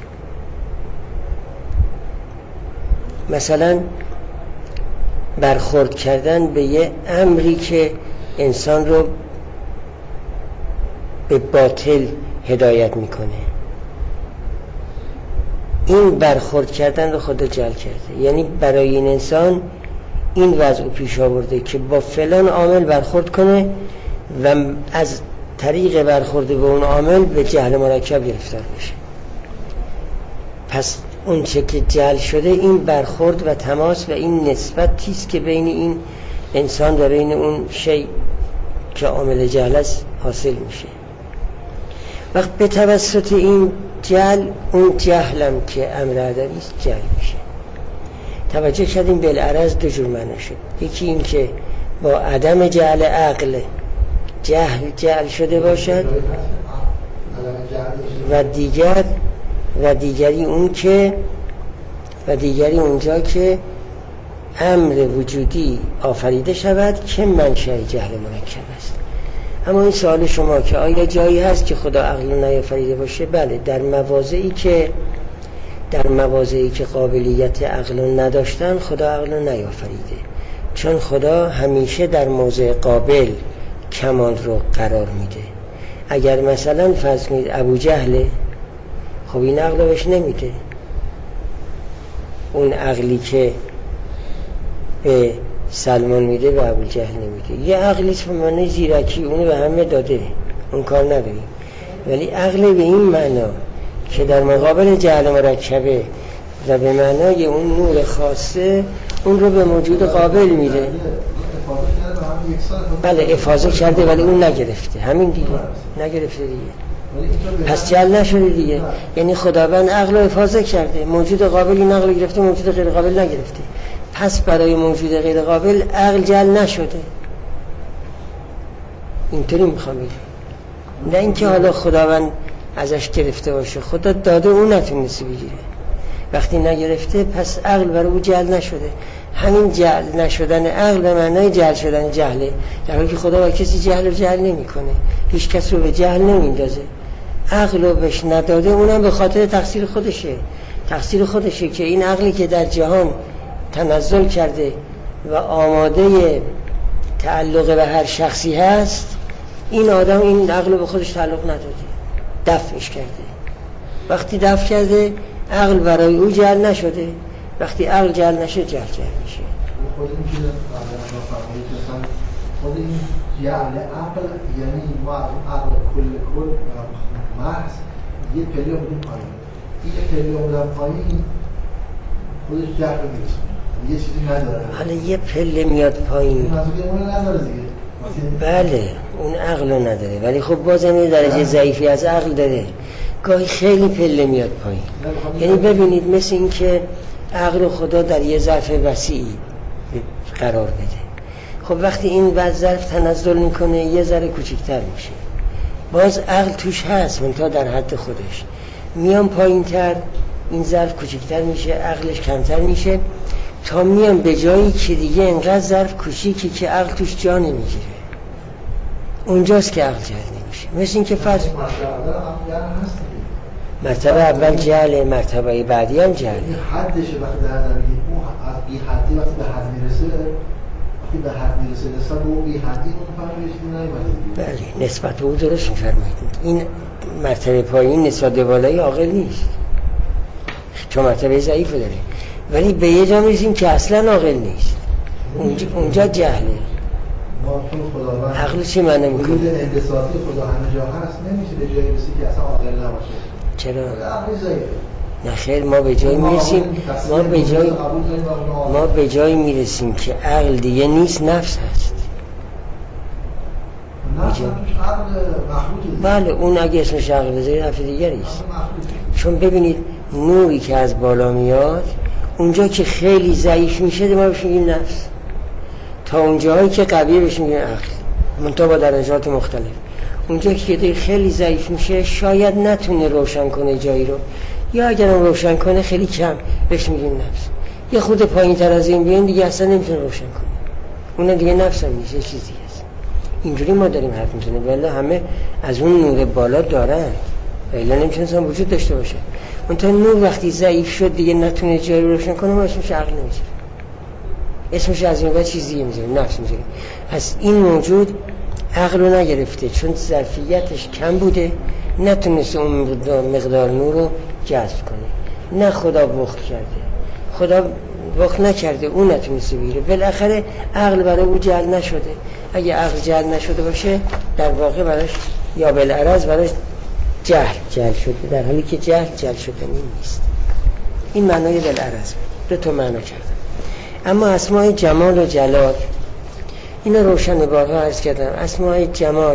مثلا برخورد کردن به یه امری که انسان رو به باطل هدایت میکنه، این برخورد کردن رو خدا جعل کرده، یعنی برای این انسان این وضع پیش آورده که با فلان عامل برخورد کنه و از طریق برخورد به اون عامل به جهل مرکب گرفتار بشه. پس اون چه که جعل شده این برخورد و تماس و این نسبتی است که بین این انسان و بین اون شی که عامل جهل است حاصل میشه. وقت به توسط این جهل اون جهلم که امر عدمی است جعل میشه. توجه کردیم بالعرض دو جور معنی شد، یکی این که با عدم جعل عقل جهل جعل شده باشد و دیگر و دیگری اون که و دیگری اونجا که امر وجودی آفریده شود که منشأ جهل مرکب است. اما این سوال شما که آیا جایی هست که خدا عقل نیافریده باشه؟ بله، در مواضعی که در مواضعی که قابلیت عقل نداشتن خدا عقل نیافریده، چون خدا همیشه در موضع قابل کمال رو قرار میده. اگر مثلا فرض کنید ابو جهل، خب این عقل رو بهش نمیده، اون عقلی که به سلمان میده به ابو جهل نمیده. یه عقلیست به معنی زیرکی، اونو به همه داده، اون کار نداریم. ولی عقل به این معنا که در مقابل جهل مرکبه و به معنای اون نور خاصه اون رو به موجود قابل میده. بله افاضه کرده ولی اون نگرفته، همین دیگه نگرفته دیگه. پس جعل نشده دیگه. یعنی خداوند عقل رو حفاظت کرده، موجود قابلی نقل گرفته، موجود غیر قابل نگرفته. پس برای موجود غیر قابل عقل جعل نشده. اینطوری میخوام بگم، نه اینکه حالا خداوند ازش گرفته باشه، خدا داده اون نتونسته بگیره. وقتی نگرفته پس عقل برای او جعل نشده. همین جعل نشدن عقل به معنای جعل شدن جهله، در حالی که خدا با کسی جهل و جعل نمیکنه، هیچ کس رو به جهل نمیندازه. عقل رو بهش نداده، اونم به خاطر تقصیر خودشه. تقصیر خودشه که این عقلی که در جهان تنزل کرده و آماده تعلق به هر شخصی هست، این آدم این عقل رو به خودش تعلق نداده، دفعش کرده. وقتی دفع کرده عقل برای او جعل نشده. وقتی عقل جعل نشه جعل جعل میشه. خود این که مثلا خود این جعل عقل یعنی ما عقل کل کل محض یه پله بودیم پایین، یه پله بودم پایین خودش جعل میرسونه، یه چیزی نداره. حالا یه پله میاد پایین، منظور اون نداره دیگه. بله اون عقل رو نداره، ولی خب بازم یه درجه ضعیفی از عقل داره. گاهی خیلی پله میاد پایین. یعنی ببینید مثل این که عقل خدا در یه ظرف وسیعی قرار بده. خب وقتی این بعد ظرف تنزل میکنه یه ذره کوچکتر میشه، باز عقل توش هست منتها در حد خودش. میان پایین تر این ظرف کوچکتر میشه، عقلش کمتر میشه، تا میان به جایی که دیگه انقدر ظرف کوچیکی که عقل توش جا نمیگیره. اونجاست که عقل جهل نمیشه. مثل این که فرض مرتبه اول جهل، مرتبه بعدی هم جهل. حدش وقتی در زمین اون از بی حدی وقتی به حد میرسه، وقتی به حد میرسه نسبت به اون بی حدی اون فرقش نمیاد. بله نسبت به اون درست میفرمایید. این مرتبه پایین نسبت به بالای عاقل نیست، چون مرتبه ضعیف داره، ولی به یه جا میرسیم که اصلا عاقل نیست. اونجا, اونجا جهله. عقل چی معنی میکنه؟ وجود انتصاصی خدا همه جا هست، نمیشه به جایی رسید که اصلا عاقل نباشه. چرا؟ نه خیر، ما به جایی میرسیم، ما به جایی ما به جایی میرسیم که عقل دیگه نیست، نفس هست. بله اون اگه اسمش عقل بذارید حرف دیگری است. چون ببینید نوری که از بالا میاد اونجا که خیلی ضعیف میشه ما بهش میگیم نفس، تا اونجایی که قویه بهش میگیم عقل، منتها با درجات مختلف. اونجا که خیلی ضعیف میشه شاید نتونه روشن کنه جایی رو، یا اگر روشن کنه خیلی کم، بهش میگیم نفس. یه خود پایین تر از این بیان دیگه اصلا نمیتونه روشن کنه، اون دیگه نفس هم نیست، یه چیز دیگه است. اینجوری ما داریم حرف میزنیم، ولی همه از اون نور بالا دارن، ولی نمیتونه وجود داشته باشه. منتها نور وقتی ضعیف شد دیگه نتونه جایی رو روشن کنه، ما اسمش عقل نمیشه، اسمش از این بعد چیز دیگه میذاریم، نفس میذاریم. پس این موجود عقل رو نگرفته، چون ظرفیتش کم بوده، نتونست اون مقدار نور رو جذب کنه. نه خدا بخل کرده، خدا بخل نکرده، اون نتونسته بگیره. بالاخره عقل برای او جعل نشده. اگه عقل جعل نشده باشه در واقع براش یا بالعرض براش جهل جعل شده، در حالی که جهل جعل شدنی نیست. این معنای بالعرض دو تا معنا کردم. اما اسماء جمال و جلال اینا روشن بارها عرض کردم. اسماء جمال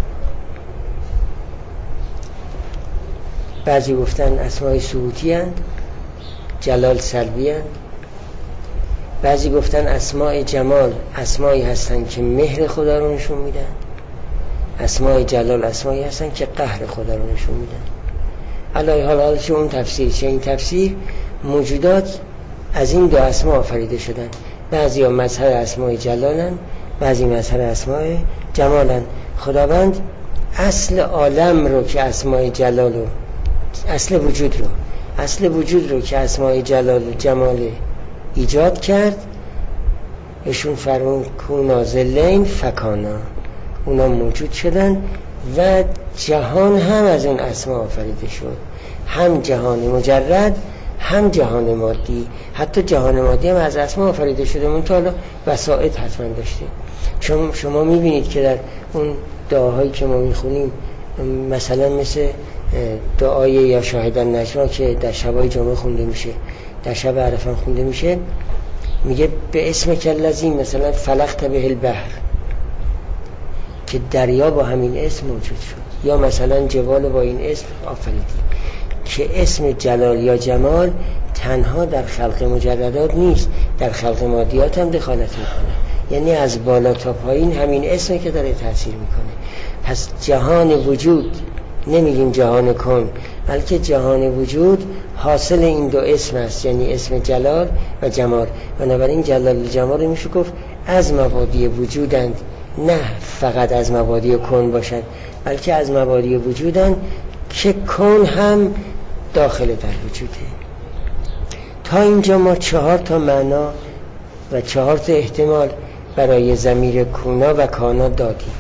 بعضی گفتن اسماء ثبوتی اند، جلال سلبی اند. بعضی گفتن اسماء جمال اسمایی هستن که مهر خدا رو نشون میدن، اسماء جلال اسمایی هستن که قهر خدا رو نشون میدن. علی حال حال چه اون تفسیر چه این تفسیر، موجودات از این دو اسما آفریده شدن. بعضی ها مظهر اسماء جلالن، بعضی مظهر اسماء جمالن. خداوند اصل عالم رو که اسماء جلال رو، اصل وجود رو اصل وجود رو که اسماء جلال و جمال ایجاد کرد، اشون فرمون کونا ذلین فکانا، اونا موجود شدن و جهان هم از اون اسما آفریده شد، هم جهان مجرد هم جهان مادی. حتی جهان مادی هم از اسما آفریده شده، منتها حالا وسائط حتما داشته. شما شما میبینید که در اون دعاهایی که ما میخونیم، مثلا مثل دعای یا شاهدان نجوا که در شبای جمعه خونده میشه، در شب عرفه خونده میشه، میگه به اسم کلذی مثلا فلقت به البحر، که دریا با همین اسم موجود شد. یا مثلا جبال با این اسم آفریدی، که اسم جلال یا جمال تنها در خلق مجردات نیست، در خلق مادیات هم دخالت میکنه، یعنی از بالا تا پایین همین اسمی که داره تأثیر میکنه. پس جهان وجود، نمیگیم جهان کن، بلکه جهان وجود حاصل این دو اسم است، یعنی اسم جلال و جمال. بنابراین جلال و جمال میشه گفت از مبادی وجودند، نه فقط از مبادی کن باشد، بلکه از مبادی وجودند که کن هم داخل در وجوده. تا اینجا ما چهار تا معنا و چهار تا احتمال برای ضمیر کونا و کانا دادیم.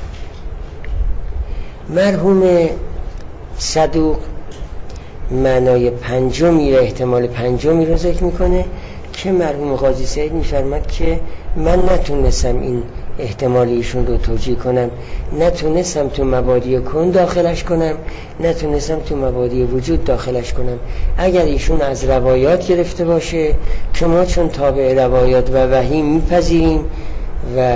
مرحوم صدوق معنای پنجمی و احتمال پنجمی رو ذکر میکنه که مرحوم قاضی سعید میفرماد که من نتونستم این احتمالی ایشون رو توجیه کنم، نتونستم تو مبادی کن داخلش کنم، نتونستم تو مبادی وجود داخلش کنم. اگر ایشون از روایات گرفته باشه که ما چون تابع روایات و وحی میپذیریم و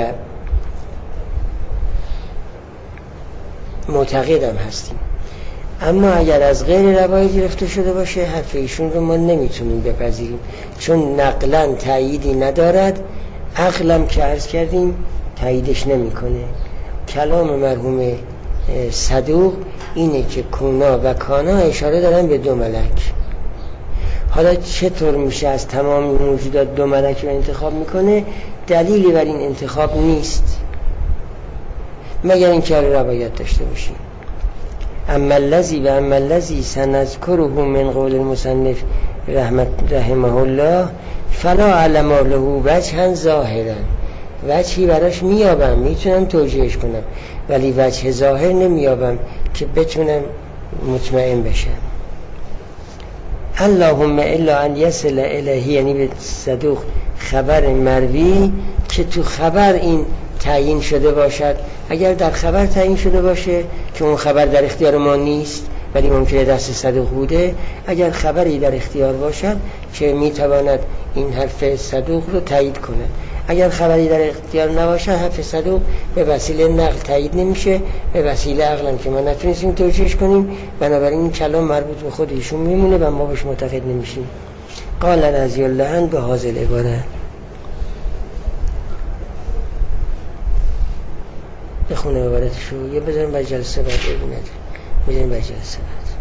معتقدم هستیم، اما اگر از غیر روایت گرفته شده باشه حرف ایشون رو ما نمیتونیم بپذیریم، چون نقلا تأییدی ندارد، عقلم که عرض کردیم تأییدش نمیکنه. کلام مرحوم صدوق اینه که کونا و کانا اشاره دارن به دو ملک. حالا چطور میشه از تمام موجودات دو ملک رو انتخاب میکنه؟ دلیلی بر این انتخاب نیست مگر اینکه روایت داشته باشیم. اما الذی و اما الذی سنذکره من قول المصنف رحمت رحمه الله فلا علم له وجها ظاهرا، وجهی براش میابم میتونم توجیهش کنم، ولی وجه ظاهر نمیابم که بتونم مطمئن بشم. اللهم الا ان یصل الیه، یعنی به صدوق خبر مروی که تو خبر این تعیین شده باشد. اگر در خبر تعیین شده باشه که اون خبر در اختیار ما نیست ولی ممکنه دست صدوق بوده، اگر خبری در اختیار باشد که میتواند این حرف صدوق رو تایید کنه. اگر خبری در اختیار نباشه حرف صدوق به وسیله نقل تایید نمیشه، به وسیله عقل که ما نتونستیم توجیهش کنیم، بنابراین این کلام مربوط به خود ایشون میمونه و ما بهش معتقد نمیشیم. قال رضی الله عنه به حاصل عبارت بخونه عبارتشو، یه بذاریم بر جلسه بعد ببینید، بذاریم بر جلسه بعد.